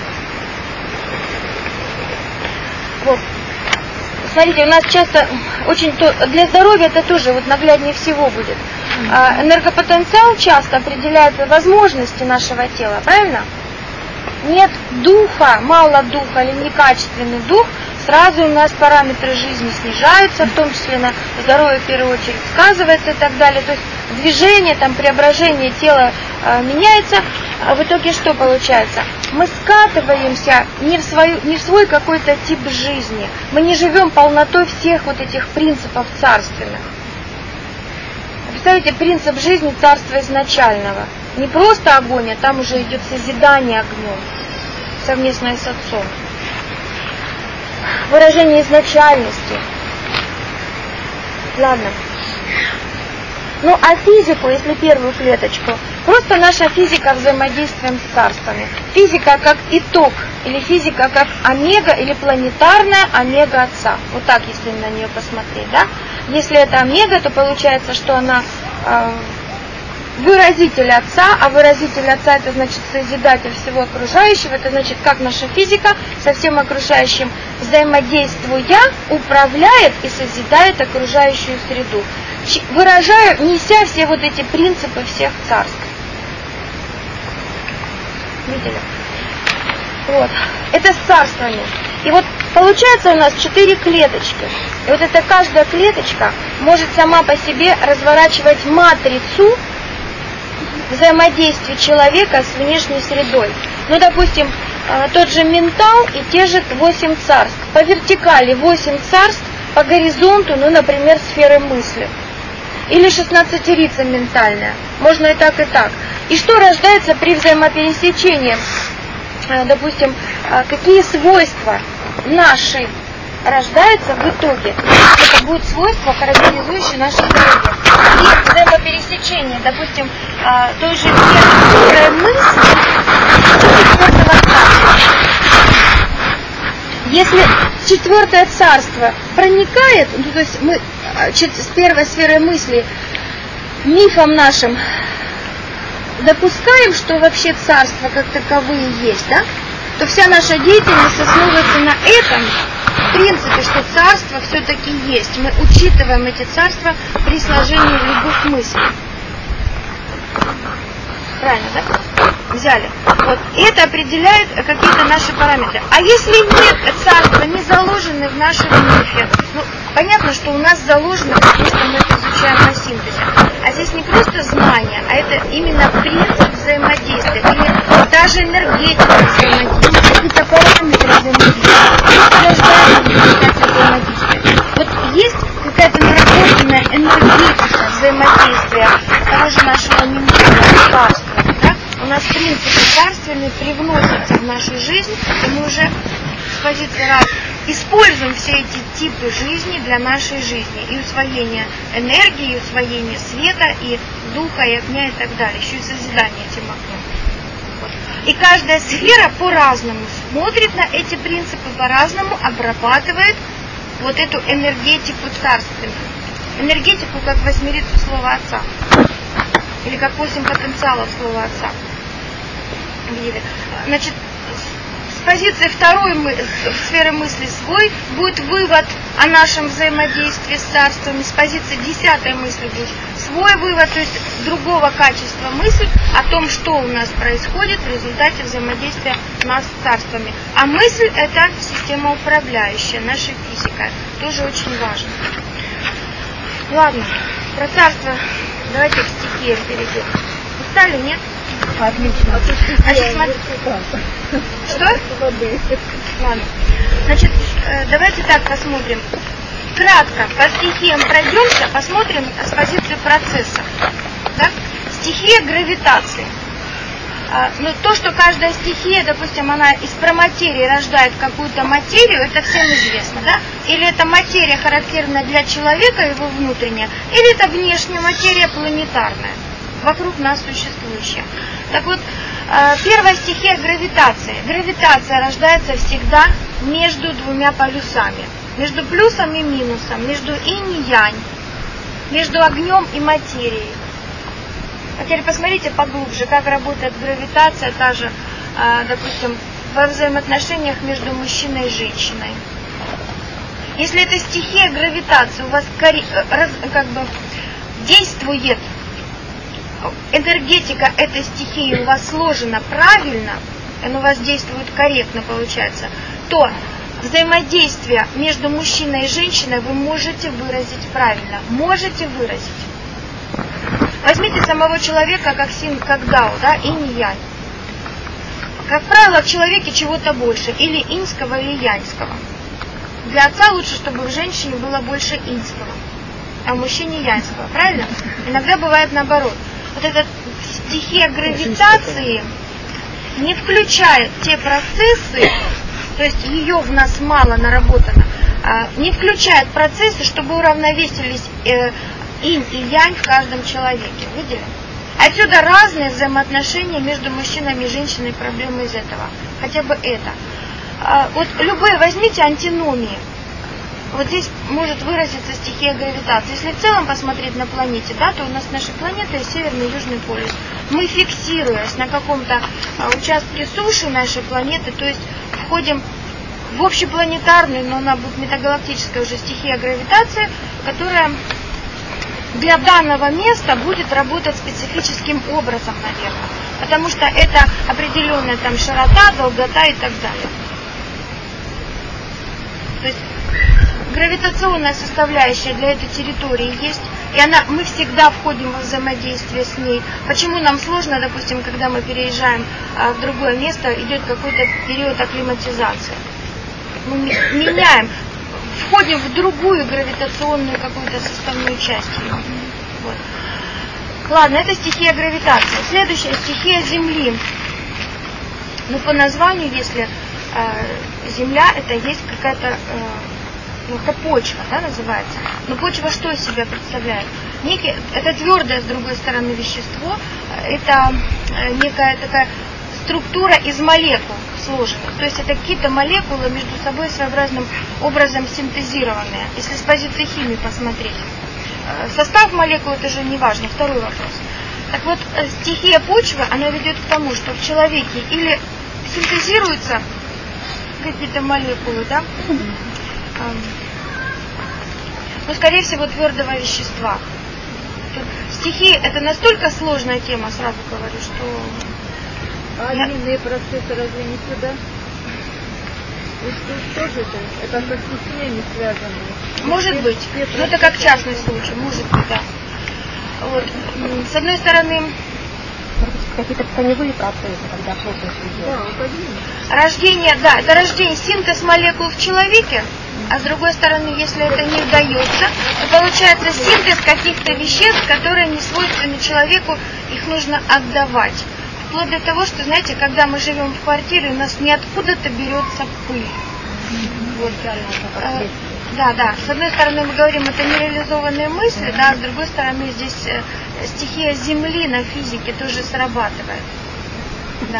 Вот. Смотрите, у нас часто очень для здоровья это тоже вот нагляднее всего будет. Энергопотенциал часто определяет возможности нашего тела, правильно? нет духа, мало духа или некачественный дух, сразу у нас параметры жизни снижаются, в том числе на здоровье в первую очередь сказывается и так далее. То есть движение, там, преображение тела меняется. А в итоге что получается? Мы скатываемся не в свой какой-то тип жизни. Мы не живем полнотой всех вот этих принципов царственных. Представляете, принцип жизни царства изначального. Не просто огонь, а там уже идет созидание огнем, совместно с Отцом. Выражение изначальности. Ладно. Ну, а физику, если первую клеточку, просто наша физика взаимодействием с царствами. Физика как итог, или физика как омега, или планетарная омега Отца. Вот так, если на нее посмотреть, да? Если это омега, то получается, что она выразитель Отца, а выразитель Отца это значит созидатель всего окружающего, это значит, как наша физика со всем окружающим взаимодействуя, управляет и созидает окружающую среду, неся все вот эти принципы всех царств. Видели? Вот. Это с царствами. И вот получается у нас 4 клеточки. И вот эта каждая клеточка может сама по себе разворачивать матрицу взаимодействия человека с внешней средой. Ну, допустим, тот же ментал и те же 8 царств. По вертикали 8 царств, по горизонту, ну, например, сферы мысли. Или 16-рица ментальная. Можно и так, и так. И что рождается при взаимопересечении? Допустим, какие свойства наши рождаются в итоге. Это будет свойство, характеризующее наше здоровье. И взаимопересечение, допустим, той же первой мысли четвертого царства. Если четвертое царство проникает, ну, то есть мы с первой сферой мысли мифом нашим допускаем, что вообще царства как таковые есть, да, то вся наша деятельность основывается на этом принципе, что царство все-таки есть. Мы учитываем эти царства при сложении любых мыслей. Правильно, да? Взяли. Вот. И это определяет какие-то наши параметры. А если нет царства, не заложены в нашем мифе, ну, понятно, что у нас заложено, потому что мы это изучаем на синтезе. А здесь не просто знание, а это именно принцип взаимодействия. Или даже энергетика взаимодействия, какие-то параметры взаимодействия. Вот есть какая-то наработанная энергетика взаимодействия того же нашего ментального царства. Да? У нас принципы царственные привносятся в нашу жизнь, и мы уже с позиции раз используем все эти типы жизни для нашей жизни. И усвоение энергии, и усвоение света, и духа, и огня, и так далее. Еще и созидание этим огнем. Вот. И каждая сфера по-разному смотрит на эти принципы, по-разному обрабатывает вот эту энергетику царственную. Энергетику как 8-рицу слова Отца. Или как 8 потенциалов слова Отца. Видели? Значит, с позиции второй сферы мысли свой будет вывод о нашем взаимодействии с царствами. С позиции 10-й мысли будет свой вывод, то есть другого качества мысль о том, что у нас происходит в результате взаимодействия нас с царствами. А мысль – это система управляющая, наша физика. Тоже очень важно. Ладно, про царство давайте к стихиям перейдем. Устали, нет? Отлично. Значит, смотрите. Что? Ладно. Значит, давайте так посмотрим. Кратко по стихиям пройдемся, посмотрим с позиции процесса. Да? Стихия гравитации. Но то, что каждая стихия, допустим, она из проматерии рождает какую-то материю, это всем известно, да? Или это материя характерна для человека, его внутренняя, или это внешняя материя планетарная, вокруг нас существующая. Так вот, первая стихия гравитации. Гравитация рождается всегда между двумя полюсами. Между плюсом и минусом, между инь и янь, между огнем и материей. А теперь посмотрите поглубже, как работает гравитация, та же, допустим, во взаимоотношениях между мужчиной и женщиной. Если эта стихия гравитации у вас как бы действует, энергетика этой стихии у вас сложена правильно, оно у вас действует корректно, получается, то взаимодействие между мужчиной и женщиной вы можете выразить правильно. Можете выразить. Возьмите самого человека как как дао, да, инь и янь. Как правило, в человеке чего-то больше, или иньского, или яньского. Для отца лучше, чтобы в женщине было больше иньского, а в мужчине яньского, правильно? Иногда бывает наоборот. Вот эта стихия гравитации не включает те процессы, то есть ее в нас мало наработано, не включает процессы, чтобы уравновесились инь и янь в каждом человеке. Видели? Отсюда разные взаимоотношения между мужчинами и женщинами, проблемы из этого. Хотя бы это. Вот любые, возьмите антиномии. Вот здесь может выразиться стихия гравитации. Если в целом посмотреть на планете, да, то у нас наша планета есть Северный и Южный полюс. Мы, фиксируясь на каком-то участке суши нашей планеты, то есть входим в общепланетарную, но она будет метагалактическая уже стихия гравитации, которая для данного места будет работать специфическим образом, наверное. Потому что это определенная там широта, долгота и так далее. То есть гравитационная составляющая для этой территории есть, и мы всегда входим во взаимодействие с ней. Почему нам сложно, допустим, когда мы переезжаем в другое место, идет какой-то период акклиматизации. Мы меняем, входим в другую гравитационную какую-то составную часть. Вот. Ладно, это стихия гравитации. Следующая стихия Земли. Ну, по названию, если Земля, это есть какая-то, это почва, да, называется. Но почва что из себя представляет? Это твердое, с другой стороны, вещество. Это некая такая структура из молекул сложенных. То есть это какие-то молекулы между собой своеобразным образом синтезированные. Если с позиции химии посмотреть. Состав молекул, это же не важно, второй вопрос. Так вот, стихия почвы, она ведет к тому, что в человеке или синтезируются какие-то молекулы, да, но, скорее всего, твердого вещества. Стихии – это настолько сложная тема, сразу говорю, что... А обменные процессы разве не сюда? И тут тоже это как с ними связано? Может быть, но это как частный случай, может быть, да. Вот. С одной стороны... Какие-то тканевые процессы, когда плотность идет. Да, рождение, да, это рождение, синтез молекул в человеке, а с другой стороны, если это не удается, то получается синтез каких-то веществ, которые не свойственны человеку, их нужно отдавать. Вплоть до того, что, знаете, когда мы живем в квартире, у нас ниоткуда-то берется пыль. Вот. Да. С одной стороны, мы говорим, это нереализованные мысли, да, а с другой стороны, здесь стихия Земли на физике тоже срабатывает. Да.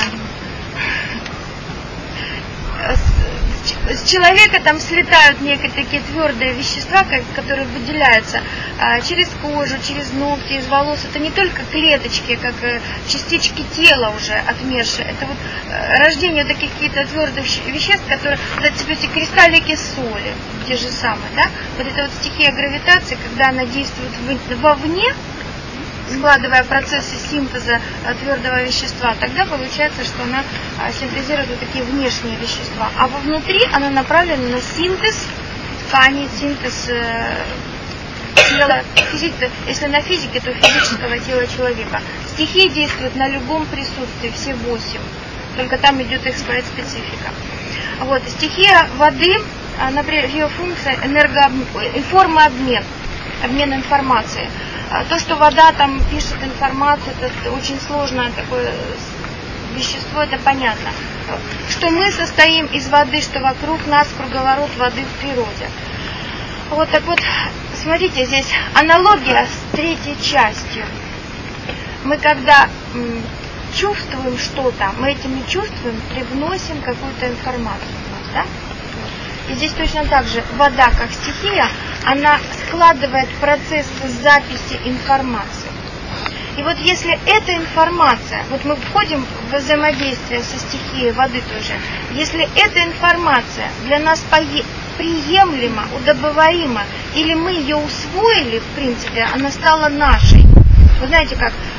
С человека там слетают некие такие твердые вещества, которые выделяются через кожу, через ногти, из волос. Это не только клеточки, как частички тела уже отмершие. Это вот рождение таких каких-то твердых веществ, которые, эти кристаллики соли, те же самые, да? Вот это вот стихия гравитации, когда она действует вовне, складывая процессы синтеза твердого вещества, тогда получается, что она синтезирует вот такие внешние вещества. А вовнутри она направлена на синтез тканей, синтез тела, если на физике, то физического тела человека. Стихии действуют на любом присутствии, все 8. Только там идет их своя специфика. Вот. Стихия воды, например, ее функция информообмен, обмен информацией. То, что вода там пишет информацию, это очень сложное такое вещество, это понятно. Что мы состоим из воды, что вокруг нас круговорот воды в природе. Вот так вот, смотрите, здесь аналогия с третьей частью. Мы когда чувствуем что-то, мы этими чувствуем привносим какую-то информацию в нас, да? И здесь точно так же вода, как стихия, она складывает процессы записи информации. И вот если эта информация, вот мы входим в взаимодействие со стихией воды тоже, если эта информация для нас приемлема, удобоварима, или мы ее усвоили, в принципе, она стала нашей. Вы знаете как,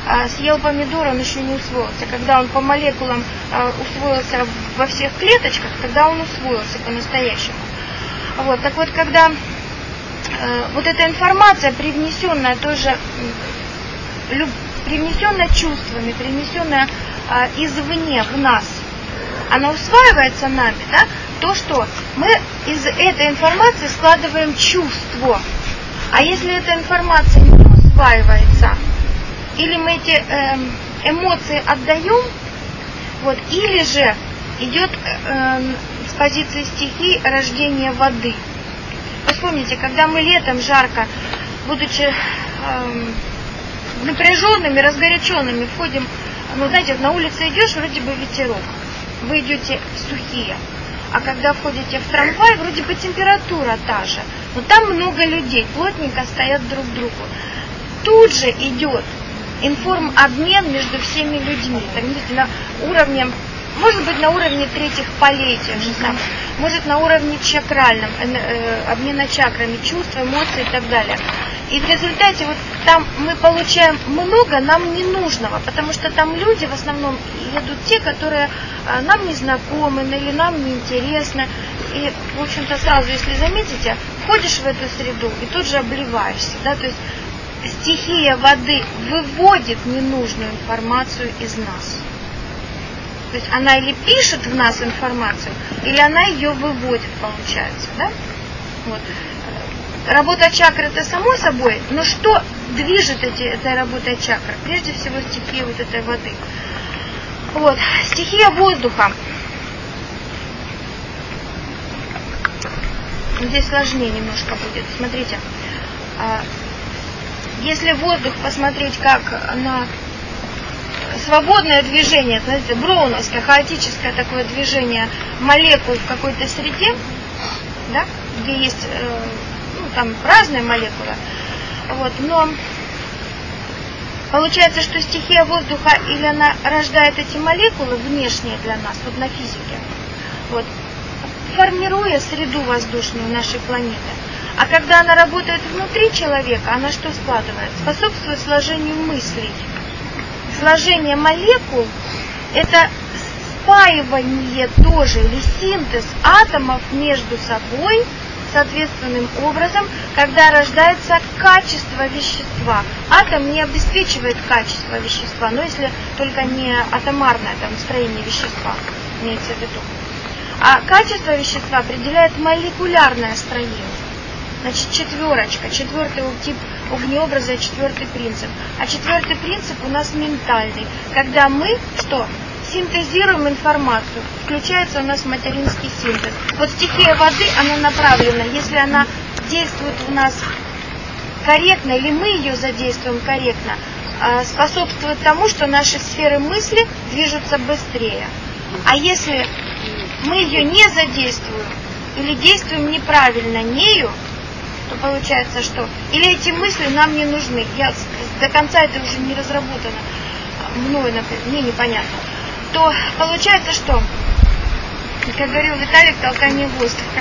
съел помидор, он еще не усвоился. Когда он по молекулам усвоился во всех клеточках, тогда он усвоился по-настоящему. Вот, так вот, когда вот эта информация, привнесенная тоже, привнесенная чувствами, привнесенная извне в нас, она усваивается нами, да, то, что мы из этой информации складываем чувство. А если эта информация не усваивается, или мы эти эмоции отдаем, вот, или же идет с позиции стихии рождение воды. Вспомните, когда мы летом жарко, будучи напряженными, разгоряченными, входим, ну, знаете, на улице идешь, вроде бы ветерок, вы идете сухие. А когда входите в трамвай, вроде бы температура та же, но там много людей, плотненько стоят друг к другу. Тут же идет информобмен между всеми людьми. Так, видите, на уровне, может быть, на уровне третьих полей тех же самых, может на уровне чакральном, обмена чакрами, чувств, эмоций и так далее. И в результате вот там мы получаем много нам ненужного, потому что там люди в основном едут те, которые нам не знакомы или нам не интересны. И, в общем-то, сразу, если заметите, входишь в эту среду и тут же обливаешься. Да? То есть стихия воды выводит ненужную информацию из нас. То есть она или пишет в нас информацию, или она ее выводит, получается. Да? Вот. Работа чакры это само собой, но что движет этой работой чакры? Прежде всего стихия вот этой воды. Вот. Стихия воздуха. Здесь сложнее немножко будет. Смотрите. Если воздух посмотреть как на свободное движение, знаете, броуновское, хаотическое такое движение молекул в какой-то среде, да, где есть там разные молекулы, вот, но получается, что стихия воздуха или она рождает эти молекулы внешние для нас, вот на физике, вот, формируя среду воздушную нашей планеты. А когда она работает внутри человека, она что складывает? Способствует сложению мыслей. Сложение молекул – это спаивание тоже или синтез атомов между собой соответственным образом, когда рождается качество вещества. Атом не обеспечивает качество вещества, но если только не атомарное там строение вещества, имеется в виду. А качество вещества определяет молекулярное строение. Значит, четверочка, четвертый тип огнеобраза, четвертый принцип. А четвертый принцип у нас ментальный, когда мы что? Синтезируем информацию, включается у нас материнский синтез. Вот стихия воды, она направлена, если она действует у нас корректно, или мы ее задействуем корректно, способствует тому, что наши сферы мысли движутся быстрее. А если мы ее не задействуем, или действуем неправильно нею, то получается что? Или эти мысли нам не нужны. До конца это уже не разработано мною, например, мне непонятно. То получается что? Как говорил Виталик, толкание воздуха.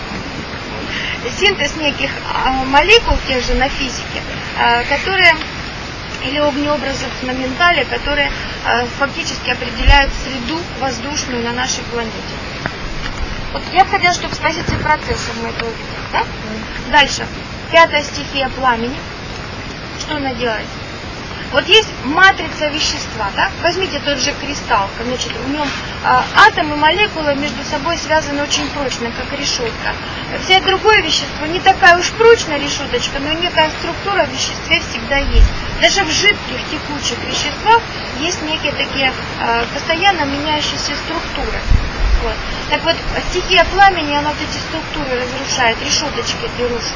Синтез неких молекул, тех же на физике, которые, или огнеобразов на ментале, которые фактически определяют среду воздушную на нашей планете. Вот я бы хотела, чтобы с позиции процессов мы это увидели. Да? Дальше. Пятая стихия пламени. Что она делает? Вот есть матрица вещества, да? Возьмите тот же кристалл, значит, в нем атомы, молекулы между собой связаны очень прочно, как решетка. Все другое вещество не такая уж прочная решеточка, но некая структура в веществе всегда есть. Даже в жидких, текучих веществах есть некие такие постоянно меняющиеся структуры. Вот. Так вот, стихия пламени, она вот эти структуры разрушает, решеточки эти рушит.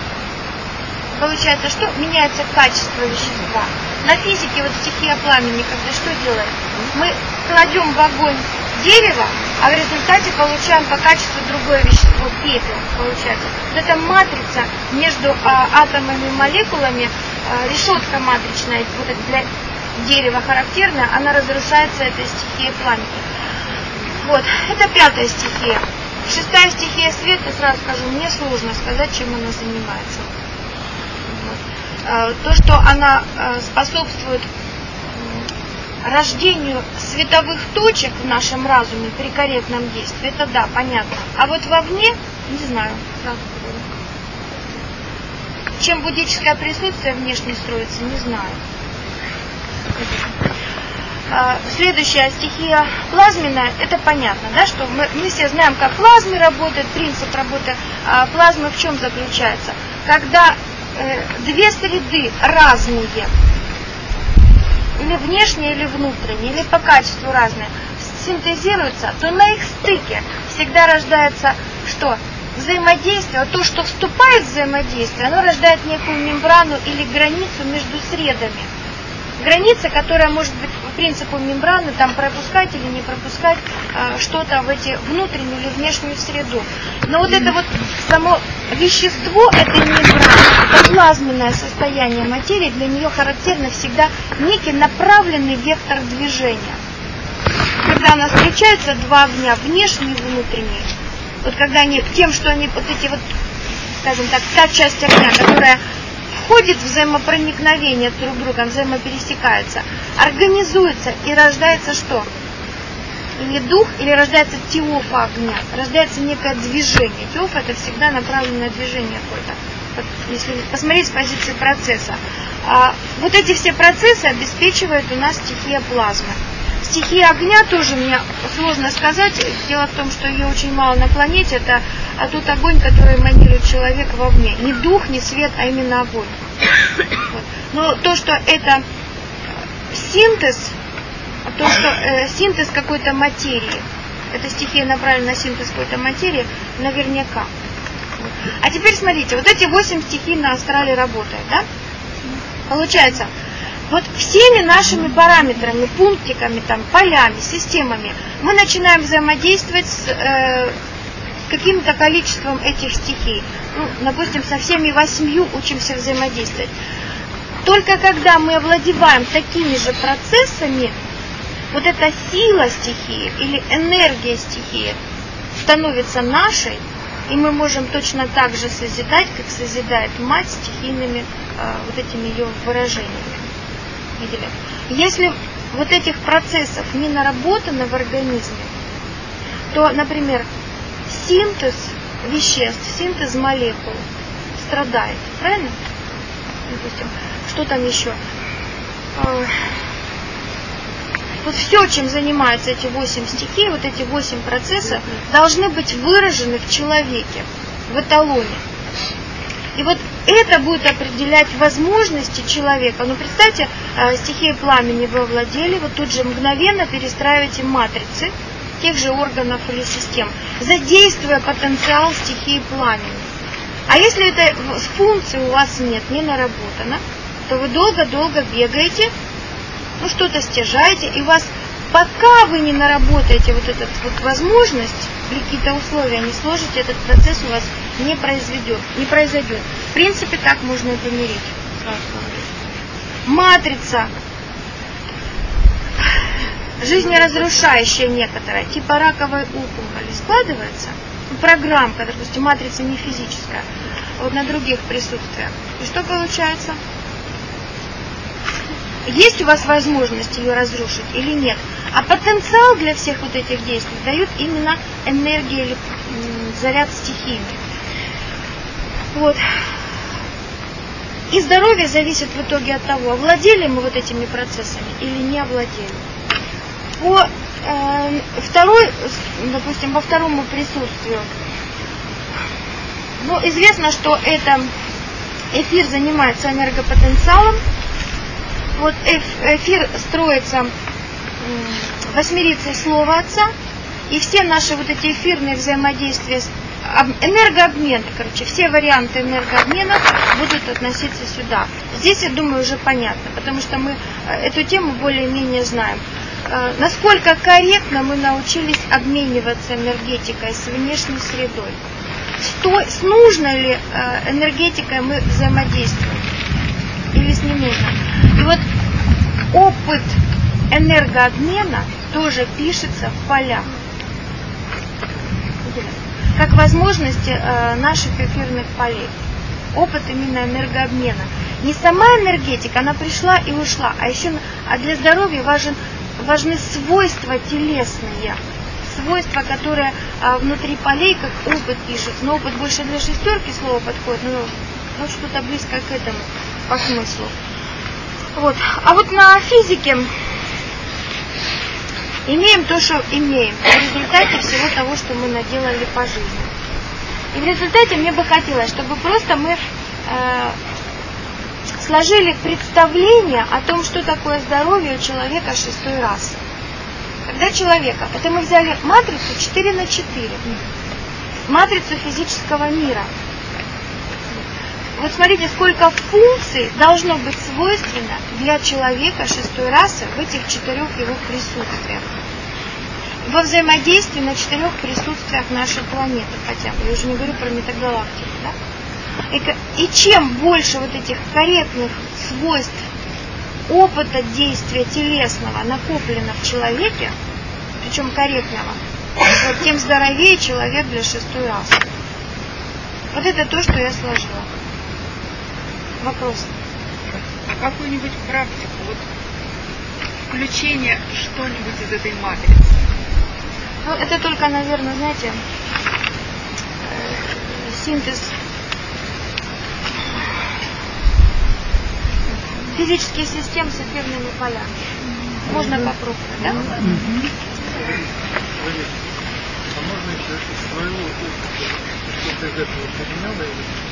Получается, что меняется качество вещества. На физике вот стихия пламени, когда что делает? Мы кладем в огонь дерево, а в результате получаем по качеству другое вещество, пепел, получается. Вот эта матрица между атомами и молекулами, решетка матричная, вот это для дерева характерная, она разрушается этой стихией пламени. Вот, это пятая стихия. Шестая стихия света, сразу скажу, мне сложно сказать, чем она занимается. То, что она способствует рождению световых точек в нашем разуме при корректном действии, это да, понятно. А вот вовне, не знаю, сразу говорю. Чем буддическое присутствие внешне строится, не знаю. Следующая стихия плазменная, это понятно, да, что мы все знаем, как плазмы работают, принцип работы плазмы в чем заключается. Когда две среды разные, или внешние, или внутренние, или по качеству разные, синтезируются, то на их стыке всегда рождается что? Взаимодействие. То, что вступает в взаимодействие, оно рождает некую мембрану или границу между средами. Граница, которая может быть по принципу мембраны, там пропускать или не пропускать что-то в эти внутреннюю или внешнюю среду. Но вот это вот само вещество этой мембраны, это плазменное состояние материи, для нее характерно всегда некий направленный вектор движения. Когда у нас встречаются два огня, внешний и внутренний, вот когда они, тем, что они вот эти вот, скажем так, та часть огня, которая входит в взаимопроникновение друг с другом, взаимопересекается, организуется и рождается что? Или дух, или рождается теофа огня, рождается некое движение. Теофа — это всегда направленное движение какое-то. Вот, если посмотреть с позиции процесса. Вот эти все процессы обеспечивает у нас стихия плазмы. Стихия огня тоже мне сложно сказать. Дело в том, что ее очень мало на планете. Это тот огонь, который эманирует человек вовне. Не дух, не свет, а именно огонь. Вот. Но то, что это синтез, синтез какой-то материи, эта стихия направлена на синтез какой-то материи, наверняка. А теперь смотрите, вот эти 8 стихий на астрале работают, да? Получается, вот всеми нашими параметрами, пунктиками, там, полями, системами мы начинаем взаимодействовать с каким-то количеством этих стихий. Ну, допустим, со всеми 8 учимся взаимодействовать. Только когда мы овладеваем такими же процессами, вот эта сила стихии или энергия стихии становится нашей, и мы можем точно так же созидать, как созидает мать стихийными вот этими ее выражениями. Видели? Если вот этих процессов не наработано в организме, то, например, синтез веществ, синтез молекул страдает, правильно? Допустим, что там еще? Вот все, чем занимаются эти 8 стихий, вот эти 8 процессов, должны быть выражены в человеке, в эталоне. И вот это будет определять возможности человека. Ну, представьте, стихией пламени вы овладели, вот тут же мгновенно перестраиваете матрицы тех же органов или систем, задействуя потенциал стихии пламени. А если этой функции у вас нет, не наработано, то вы долго-долго бегаете, ну, что-то стяжаете, и у вас, пока вы не наработаете вот эту вот возможность, или какие-то условия не сложите, этот процесс у вас не произойдет. В принципе, так можно и помирить. Матрица жизнеразрушающая некоторая, типа раковой опухоли, складывается. Программка, допустим, матрица не физическая, вот на других присутствиях. И что получается? Есть у вас возможность ее разрушить или нет? А потенциал для всех вот этих действий дают именно энергия или заряд стихийный. Вот. И здоровье зависит в итоге от того, овладели мы вот этими процессами или не овладели. Допустим, во второму присутствию, ну, известно, что это эфир занимается энергопотенциалом. Вот эфир строится восьмерицей слова Отца, и все наши вот эти эфирные взаимодействия, энергообмен, все варианты энергообмена будут относиться сюда. Здесь, я думаю, уже понятно, потому что мы эту тему более-менее знаем. Насколько корректно мы научились обмениваться энергетикой с внешней средой. С нужной ли энергетикой мы взаимодействуем или с ненужной. И вот опыт энергообмена тоже пишется в полях. Как возможности наших эфирных полей. Опыт именно энергообмена. не сама энергетика, она пришла и ушла, а еще для здоровья важны свойства телесные, свойства, которые внутри полей, как опыт пишут, но опыт больше для шестерки слова подходит, но что-то близко к этому по смыслу. Вот. А вот на физике имеем то, что имеем, в результате всего того, что мы наделали по жизни. И в результате мне бы хотелось, чтобы просто мы сложили представление о том, что такое здоровье у человека 6-й расы. Когда человека, это мы взяли матрицу 4×4, матрицу физического мира. Вот смотрите, сколько функций должно быть свойственно для человека 6-й расы в этих 4 его присутствиях. Во взаимодействии на 4 присутствиях нашей планеты хотя бы. Я уже не говорю про метагалактику. Да? И чем больше вот этих корректных свойств опыта действия телесного накоплено в человеке, причем корректного, вот, тем здоровее человек для 6-й расы. Вот это то, что я сложила. Вопрос. А какую-нибудь практику, вот включение что-нибудь из этой матрицы? Ну, это только, наверное, знаете, синтез физических систем с эфирными полями. Можно попробовать, да? А можно еще из своего опыта что-то из этого применяла?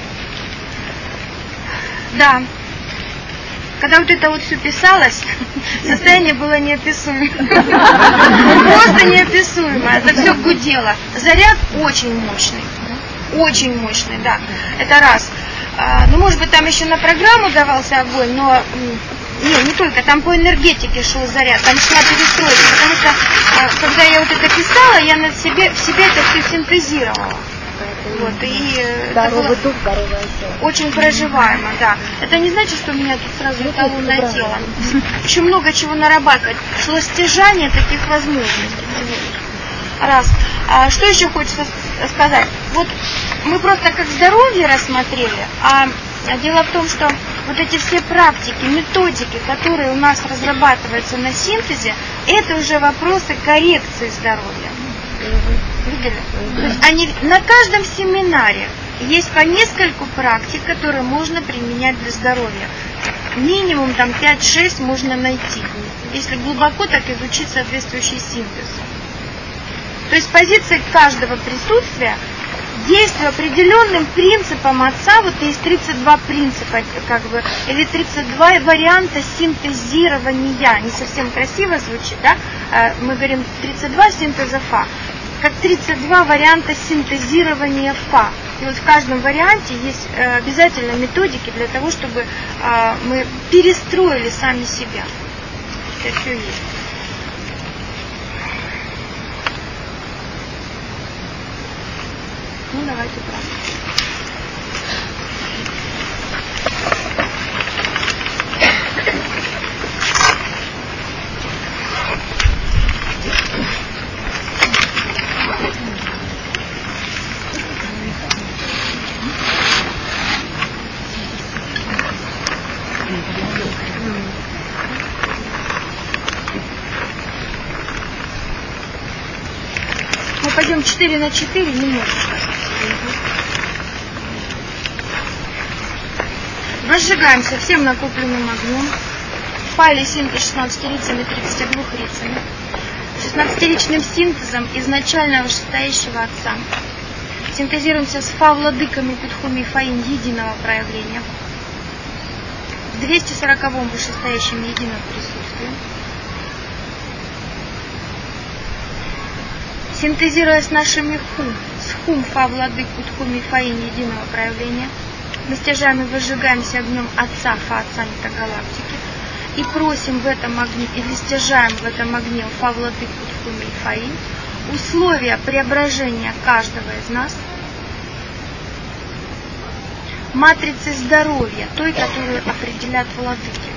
Да. Когда вот это вот все писалось, состояние было неописуемое. Просто неописуемое. Это все гудело. Заряд очень мощный. Очень мощный, да. Это раз. Ну, может быть, там еще на программу давался огонь, но не только, там по энергетике шел заряд, там шла перестройка, потому что когда я вот это писала, я в себе это все синтезировала. Вот, и это было дух, здоровое тело. Очень проживаемо, да. Это не значит, что у меня тут сразу эталонное тело. Еще много чего нарабатывать. Шло стяжание таких возможностей. Раз. А что еще хочется сказать? Вот мы просто как здоровье рассмотрели, а дело в том, что вот эти все практики, методики, которые у нас разрабатываются на синтезе, это уже вопросы коррекции здоровья. Видели? То есть они на каждом семинаре есть по нескольку практик, которые можно применять для здоровья. Минимум там 5-6 можно найти, если глубоко так изучить соответствующий синтез. То есть с позиции каждого присутствия действуя определенным принципам отца, вот есть 32 принципа, как бы, или 32 варианта синтезирования. Не совсем красиво звучит, да? Мы говорим 32 синтеза фа. Как 32 варианта синтезирования фа. И вот в каждом варианте есть обязательно методики для того, чтобы мы перестроили сами себя. Это все есть. Ну, давайте практику. Мы пойдем 4×4 немножечко. Разжигаемся всем накопленным огнем. Пали синтез 16-рицами, 32-рицами. 16-ричным синтезом изначально вышестоящего отца. Синтезируемся с фа-владыками Петхуми и Фаин единого проявления. В 240-м вышестоящем едином присутствии. Синтезируя с нашими хум, с хум фа-владык Петхуми и Фаин единого проявления, мы стяжаем и выжигаемся огнем Отца, Фа-Отца Метагалактики, и просим в этом огне, или стяжаем в этом огне Фа-Владык Петхуми и Фаин условия преображения каждого из нас, матрицы здоровья, той, которую определят владыки.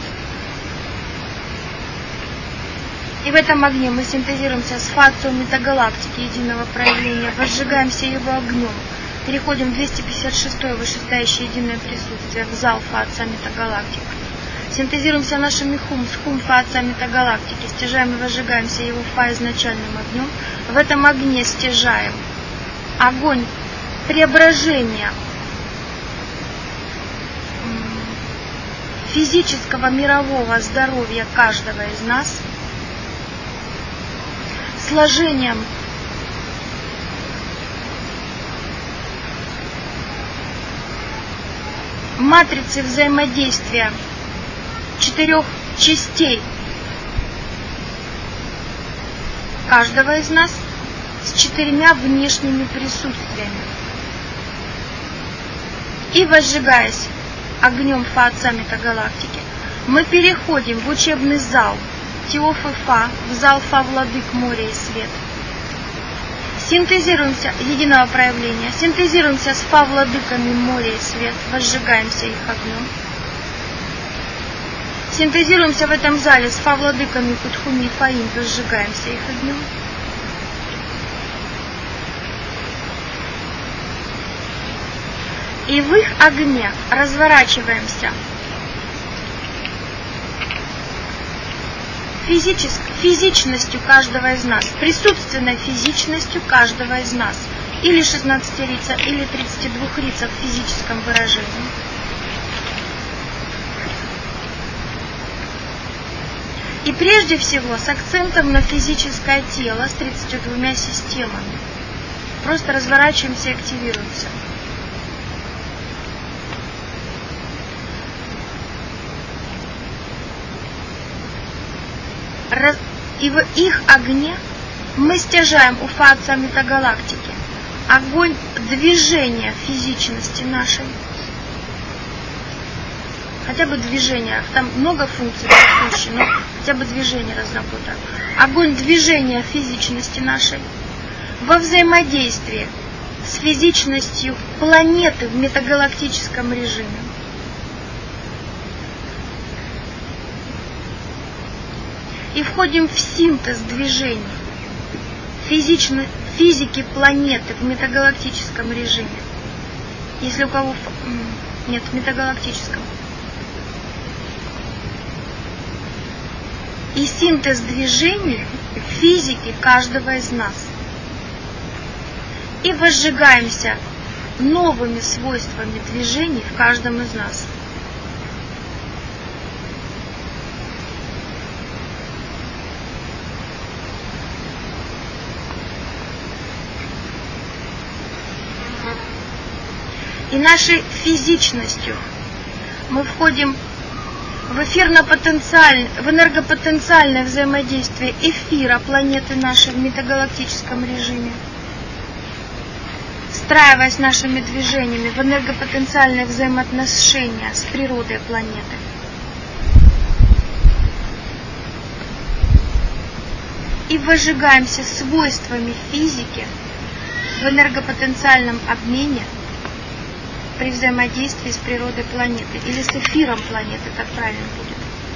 И в этом огне мы синтезируемся с факцией метагалактики единого проявления, возжигаемся его огнем, переходим в 256-е вышестоящее единое присутствие, в зал Фа-Отца метагалактик. Синтезируемся нашими с хум Фа-Отца метагалактики, стяжаем и возжигаемся его Фа изначальным огнем. В этом огне стяжаем огонь преображения физического мирового здоровья каждого из нас, сложением матрицы взаимодействия 4 частей каждого из нас с 4 внешними присутствиями. И возжигаясь огнем Фа-Отца метагалактики, мы переходим в учебный зал Теоф и Фа, в зал Фа-Владык моря и свет. Синтезируемся единого проявления, синтезируемся с Фа-Владыками моря и свет, возжигаемся их огнем. Синтезируемся в этом зале с Фа-Владыками Кутхуми и Фаим, возжигаемся их огнем. И в их огне разворачиваемся физичностью каждого из нас, присутственной физичностью каждого из нас, или 16-рица, или 32-рица в физическом выражении. И прежде всего с акцентом на физическое тело с 32 системами. Просто разворачиваемся и активируемся. И в их огне мы стяжаем у Фа-Отца метагалактики огонь движения физичности нашей. Хотя бы движение, там много функций присущих, но хотя бы движение разработаем. Огонь движения физичности нашей во взаимодействии с физичностью планеты в метагалактическом режиме. И входим в синтез движений физики планеты в метагалактическом режиме. Если у кого... Нет, в метагалактическом. И синтез движений физики каждого из нас. И возжигаемся новыми свойствами движений в каждом из нас. И нашей физичностью мы входим в энергопотенциальное взаимодействие эфира планеты нашей в метагалактическом режиме, встраиваясь нашими движениями в энергопотенциальное взаимоотношения с природой планеты. И возжигаемся свойствами физики в энергопотенциальном обмене при взаимодействии с природой планеты, или с эфиром планеты, так правильно будет.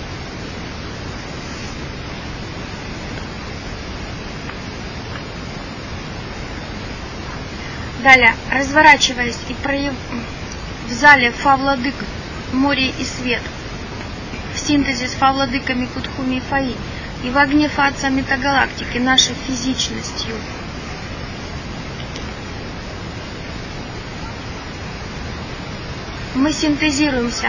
Далее, разворачиваясь и в зале Фа-Владык море и свет, в синтезе с Фа-Владыками Кутхуми и Фаи, и в огне Фа-Отца метагалактики нашей физичностью, мы синтезируемся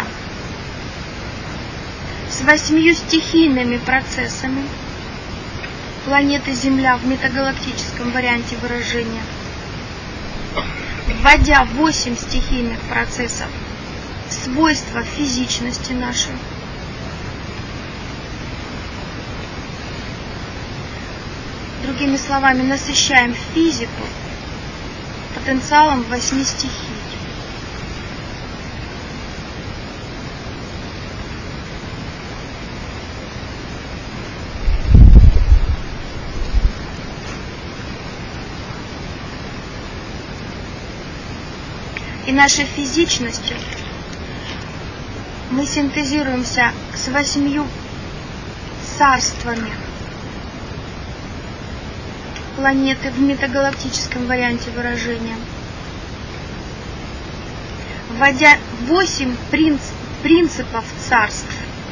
с 8 стихийными процессами планеты Земля в метагалактическом варианте выражения, вводя 8 стихийных процессов в свойства физичности нашей. Другими словами, насыщаем физику потенциалом 8 стихий. И нашей физичностью мы синтезируемся с 8 царствами планеты в метагалактическом варианте выражения, вводя 8 принципов царств.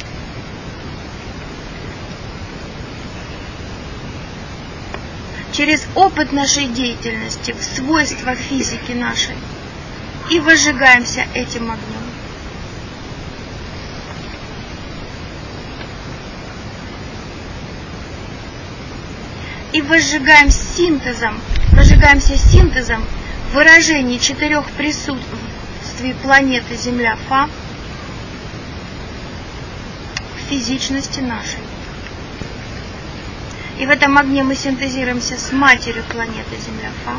Через опыт нашей деятельности в свойства физики нашей и выжигаемся этим огнем. И выжигаемся синтезом выражений 4 присутствий планеты Земля-Фа в физичности нашей. И в этом огне мы синтезируемся с матерью планеты Земля-Фа.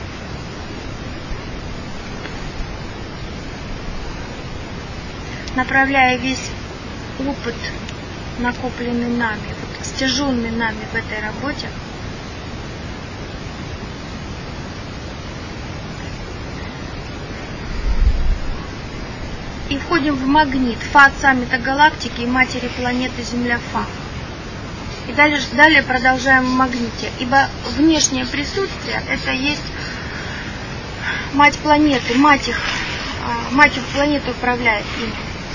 Направляя весь опыт, накопленный нами, вот, стяженный нами в этой работе, и входим в магнит Фа Отца Метагалактики и матери планеты Земля-Фа. И далее продолжаем в магните, ибо внешнее присутствие – это есть мать планеты, мать планеты управляет ими.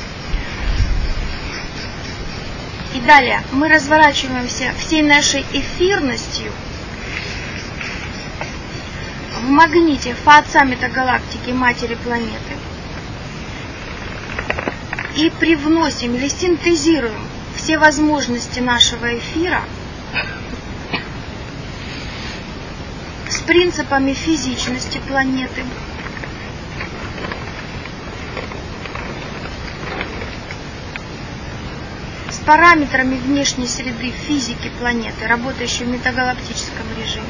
И далее мы разворачиваемся всей нашей эфирностью в магните Фа Отца Метагалактики, матери планеты, и привносим или синтезируем все возможности нашего эфира с принципами физичности планеты, с параметрами внешней среды физики планеты, работающей в метагалактическом режиме.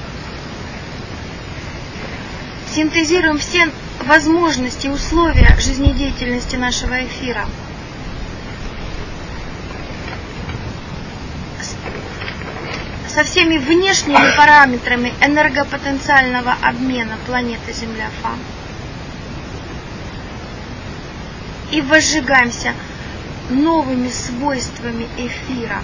Синтезируем все возможности и условия жизнедеятельности нашего эфира со всеми внешними параметрами энергопотенциального обмена планеты Земля-Фа. И возжигаемся новыми свойствами эфира.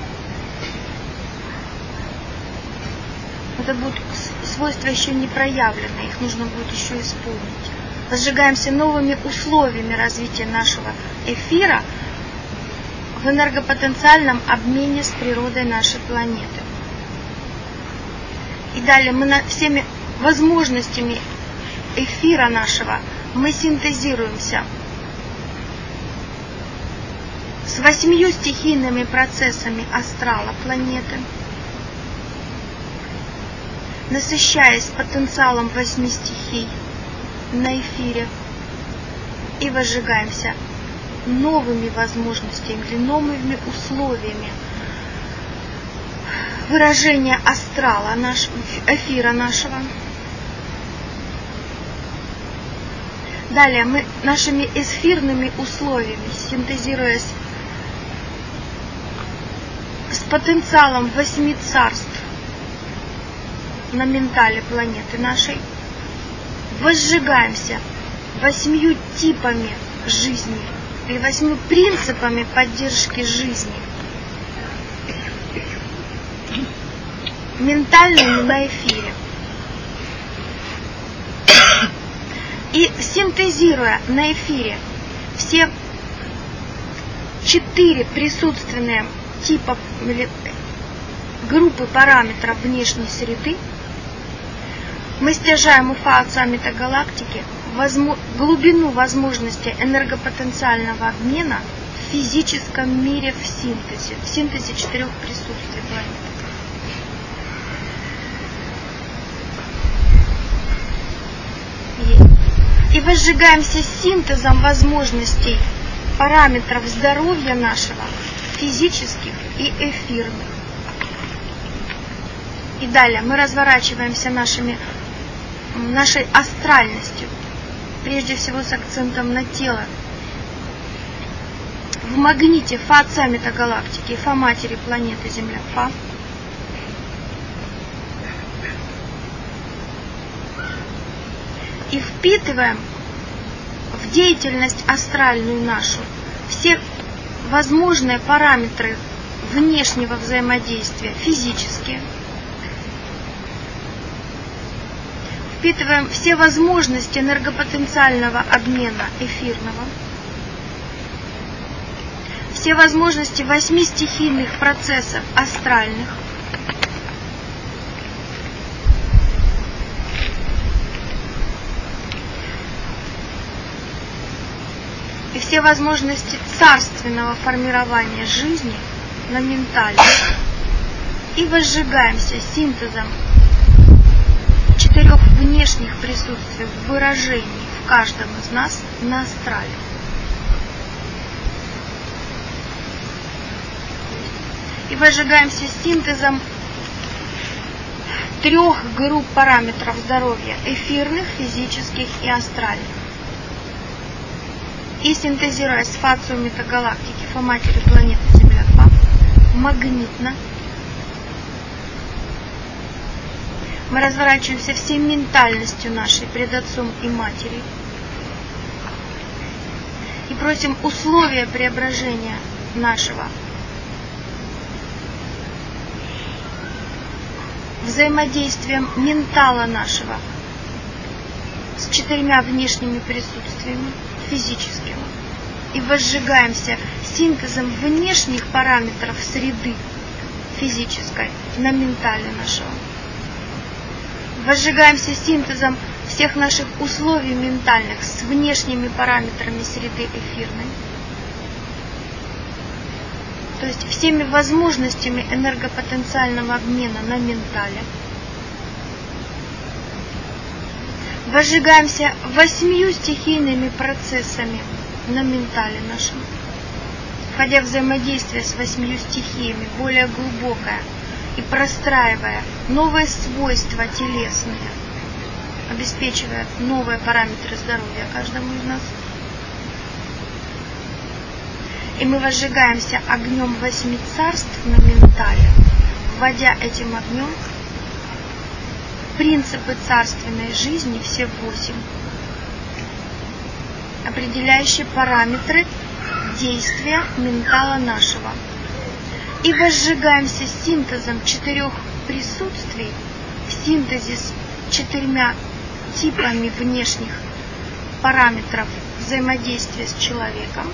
Это будут свойства еще не проявленные, их нужно будет еще исполнить. Возжигаемся новыми условиями развития нашего эфира в энергопотенциальном обмене с природой нашей планеты. И далее мы всеми возможностями эфира нашего мы синтезируемся с 8 стихийными процессами астрала планеты, насыщаясь потенциалом 8 стихий на эфире, и возжигаемся новыми возможностями или новыми условиями выражения астрала, эфира нашего. Далее мы нашими эфирными условиями, синтезируясь с потенциалом 8 царств на ментале планеты нашей, возжигаемся 8 типами жизни или 8 принципами поддержки жизни, ментальными на эфире. И синтезируя на эфире все 4 присутственные типа или группы параметров внешней среды, мы стяжаем у Фа Отца Метагалактики глубину возможности энергопотенциального обмена в физическом мире в синтезе 4 присутствий планеты. И возжигаемся синтезом возможностей параметров здоровья нашего, физических и эфирных. И далее мы разворачиваемся нашей астральностью, прежде всего с акцентом на тело, в магните Фа Отца Метагалактики, Фа матери планеты Земля-Фа. И впитываем в деятельность астральную нашу все возможные параметры внешнего взаимодействия, физические. впитываем все возможности энергопотенциального обмена эфирного, все возможности 8 стихийных процессов астральных, и все возможности царственного формирования жизни на ментальном, и возжигаемся синтезом 4 внешних присутствий в выражении в каждом из нас на астрале. И возжигаемся синтезом 3 групп параметров здоровья: эфирных, физических и астральных. И синтезируя сфацию метагалактики Фа-матери планеты Земля Фа магнитно, мы разворачиваемся всей ментальностью нашей пред Отцом и Матерью и просим условия преображения нашего взаимодействием ментала нашего с 4 внешними присутствиями физическими, и возжигаемся синтезом внешних параметров среды физической на ментале нашего. Возжигаемся синтезом всех наших условий ментальных с внешними параметрами среды эфирной, то есть всеми возможностями энергопотенциального обмена на ментале. Возжигаемся 8 стихийными процессами на ментале нашем, входя в взаимодействие с 8 стихиями, более глубокое, и простраивая новые свойства телесные, обеспечивая новые параметры здоровья каждому из нас. И мы возжигаемся огнем 8 царств на ментале, вводя этим огнем принципы царственной жизни, все 8, определяющие параметры действия ментала нашего. И возжигаемся синтезом 4 присутствий в синтезе с 4 типами внешних параметров взаимодействия с человеком.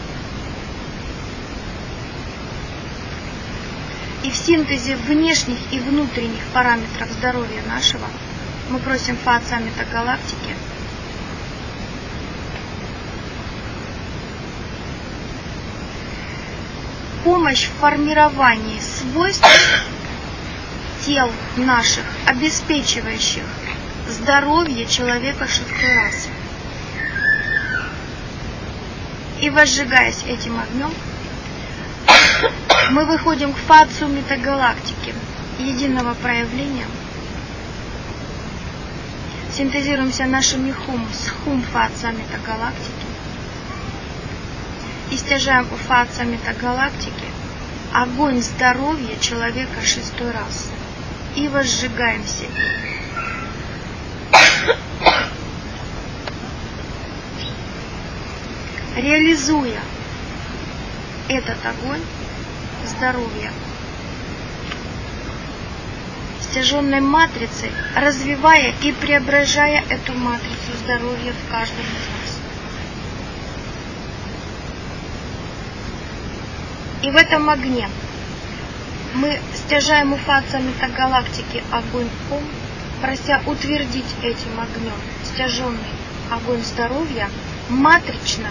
И в синтезе внешних и внутренних параметров здоровья нашего мы просим Фа-Отца Метагалактики помощь в формировании свойств тел наших, обеспечивающих здоровье человека 6-й расы. И возжигаясь этим огнем, мы выходим к Фа-Отцу Метагалактики, единого проявления, синтезируемся нашими хум с хум Фа-Отца Метагалактики и стяжаем у Фа-Отца Метагалактики огонь здоровья человека 6-й расы и возжигаемся реализуя этот огонь здоровья стяженной матрицей, развивая и преображая эту матрицу здоровья в каждом из нас. И в этом огне мы стяжаем у Фа-Отца Метагалактики огонь Ом, прося утвердить этим огнем стяженный огонь здоровья матрично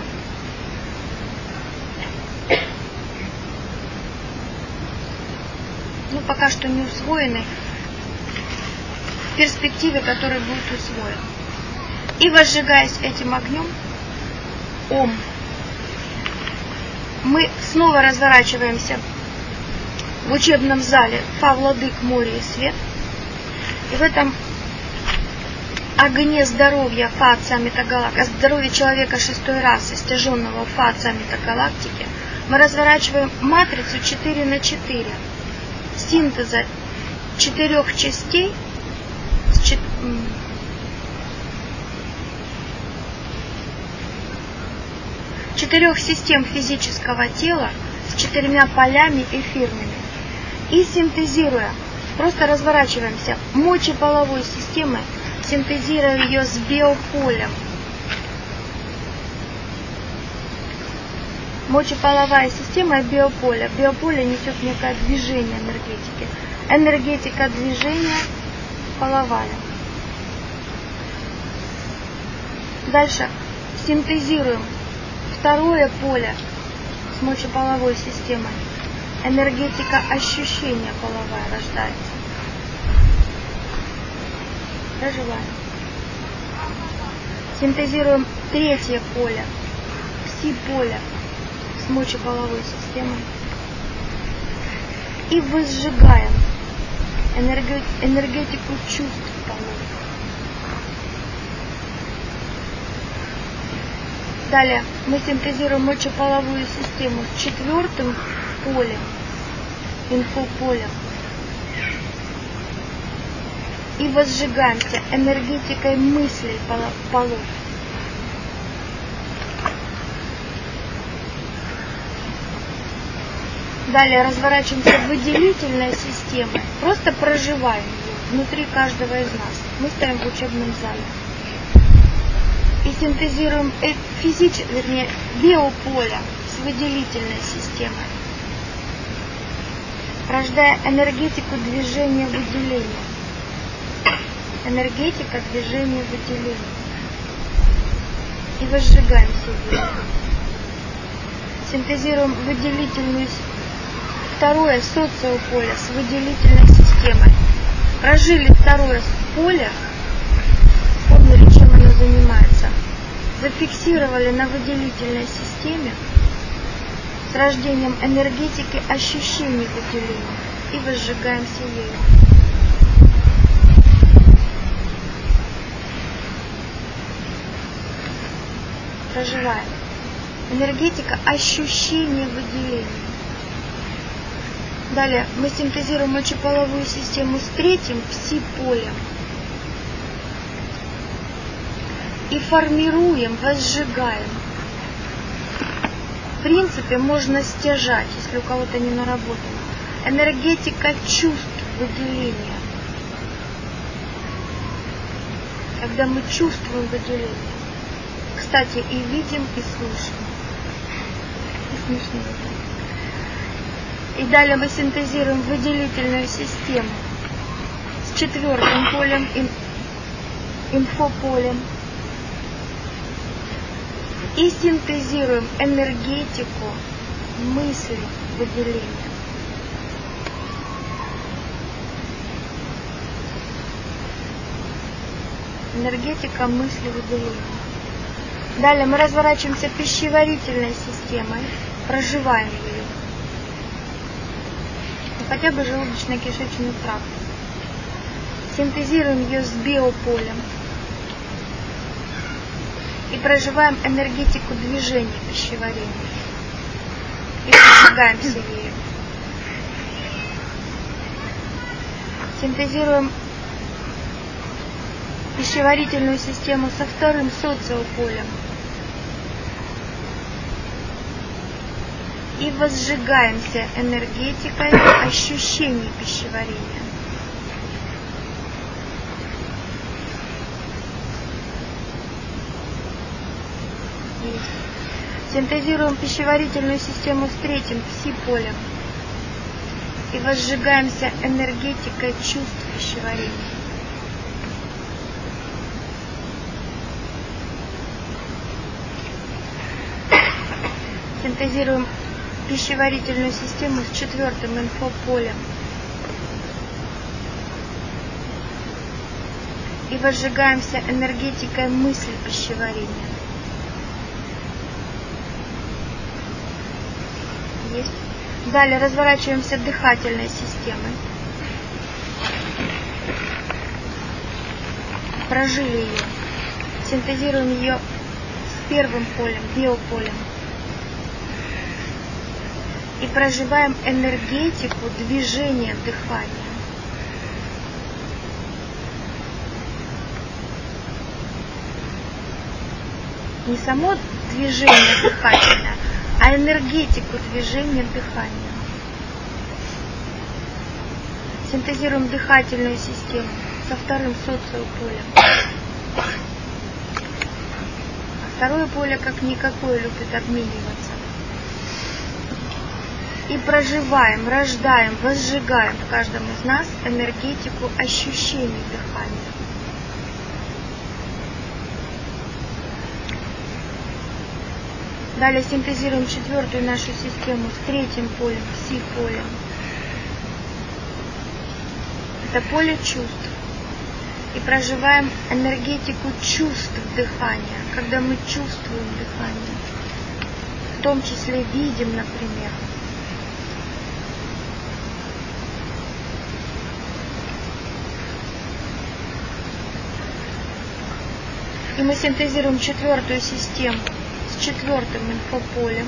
пока что не усвоенный, в перспективе, который будет усвоен. И возжигаясь этим огнем, Ом, мы снова разворачиваемся в учебном зале Фа Владык, море и свет. И в этом огне здоровья Фа-Отца Метагалактики, здоровья человека 6-й расы, стяженного Фа-Отца Метагалактики, мы разворачиваем матрицу 4×4, синтеза 4 частей, 4 систем физического тела с 4 полями эфирными. И синтезируя, просто разворачиваемся мочеполовой системой синтезируя ее с биополем. Мочеполовая система и биополе. Биополе несет некое движение энергетики. Энергетика движения половая. Дальше синтезируем второе поле с мочеполовой системой. Энергетика ощущения половая рождается. Проживаем. Синтезируем третье поле, пси-поле с мочеполовой системой. И возжигаем энергетику чувств полов. Далее мы синтезируем мочеполовую систему с четвертым полем, инфополем. И возжигаемся энергетикой мыслей полов. Далее разворачиваемся в выделительной системе. Просто проживаем ее внутри каждого из нас. Мы стоим в учебном зале. И синтезируем биополе с выделительной системой, рождая энергетику движения выделения. Энергетика движения выделения. И возжигаемся ее. Синтезируем второе социополе с выделительной системой. Прожили второе поле, помнили, чем оно занимается. Зафиксировали на выделительной системе с рождением энергетики ощущений выделения и возжигаемся ею. Проживаем. Энергетика ощущения выделения. Далее мы синтезируем мочеполовую систему с третьим пси-полем и формируем, возжигаем. В принципе, можно стяжать, если у кого-то не наработано. Энергетика чувств выделения. Когда мы чувствуем выделение. Кстати, и видим, и слышим. И смешно. И далее мы синтезируем выделительную систему с четвертым полем, инфополем. И синтезируем энергетику мысли выделения. Энергетика мысли выделения. Далее мы разворачиваемся пищеварительной системой, проживаем ее. Хотя бы желудочно-кишечный тракт. Синтезируем ее с биополем. И проживаем энергетику движения пищеварения. И возжигаемся ею. Синтезируем пищеварительную систему со вторым социополем. И возжигаемся энергетикой ощущений пищеварения. Синтезируем пищеварительную систему с третьим пси-полем. И возжигаемся энергетикой чувств пищеварения. Синтезируем пищеварительную систему с четвертым инфополем. И возжигаемся энергетикой мысли пищеварения. Есть. Далее разворачиваемся дыхательной системой. Прожили ее. Синтезируем ее с первым полем, биополем. И проживаем энергетику движения дыхания. Не само движение дыхательное, а энергетику движения дыхания. Синтезируем дыхательную систему со вторым социополем. Второе поле как никакое любит обмениваться. И проживаем, рождаем, возжигаем в каждом из нас энергетику ощущений дыхания. Далее синтезируем четвертую нашу систему с третьим полем, пси-полем. Это поле чувств. И проживаем энергетику чувств дыхания, когда мы чувствуем дыхание. В том числе видим, например. И мы синтезируем четвертую систему с четвертым инфополем.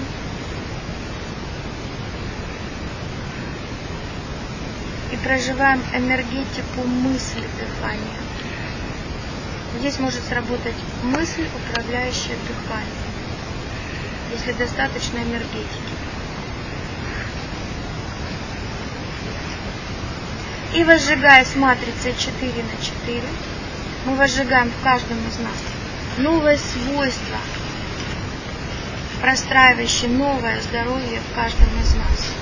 И проживаем энергетику мысли дыхания. Здесь может сработать мысль, управляющая дыханием, если достаточно энергетики. И возжигая с матрицей 4 на 4, мы возжигаем в каждом из нас новое свойство, простраивающее новое здоровье в каждом из нас.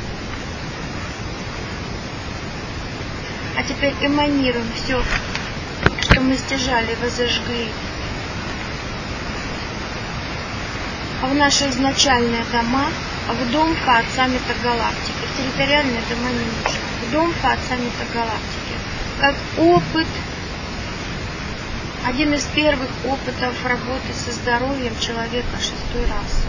А теперь эманируем все, что мы стяжали, возожгли в наши изначальные дома, в дом Фаат саммита галактики. Территориальные дома не нужны. В дом Фаат саммита галактики. Как опыт, один из первых опытов работы со здоровьем человека 6-й расы,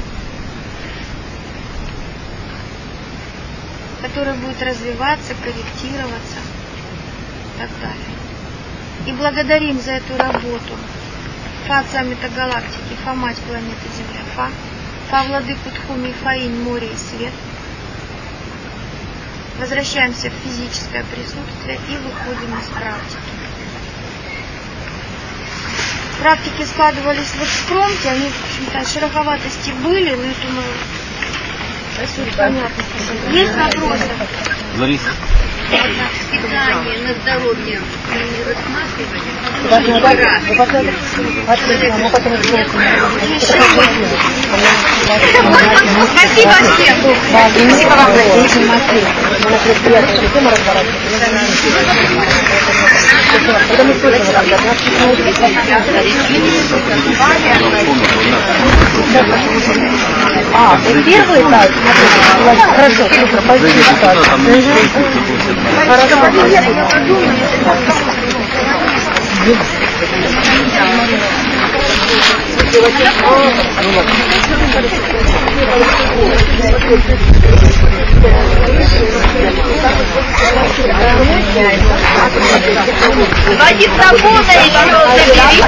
который будет развиваться, корректироваться и так далее. И благодарим за эту работу Фа саммита галактики, Фа мать планеты Земля, Фа владыку Тхуми, Фаинь, море и свет. Возвращаемся в физическое присутствие и выходим из практики. Практики складывались в экспромте, они, в общем-то, шероховатости были, но я думаю, суть понятна. Есть вопросы? Лариса. Питание на здоровье не рассматривали. Спасибо всем. Спасибо вам, первый этап? Хорошо, супер, спасибо. Води сапуна еще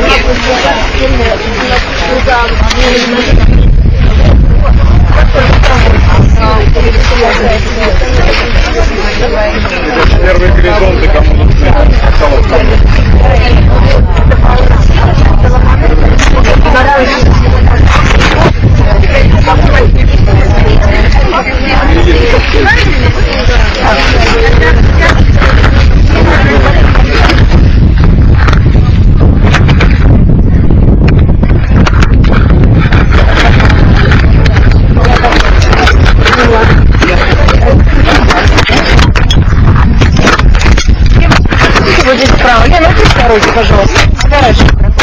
Первые горизонты, кому нужны. Вот здесь справа. Лена, ты с дороги, пожалуйста. С гаража.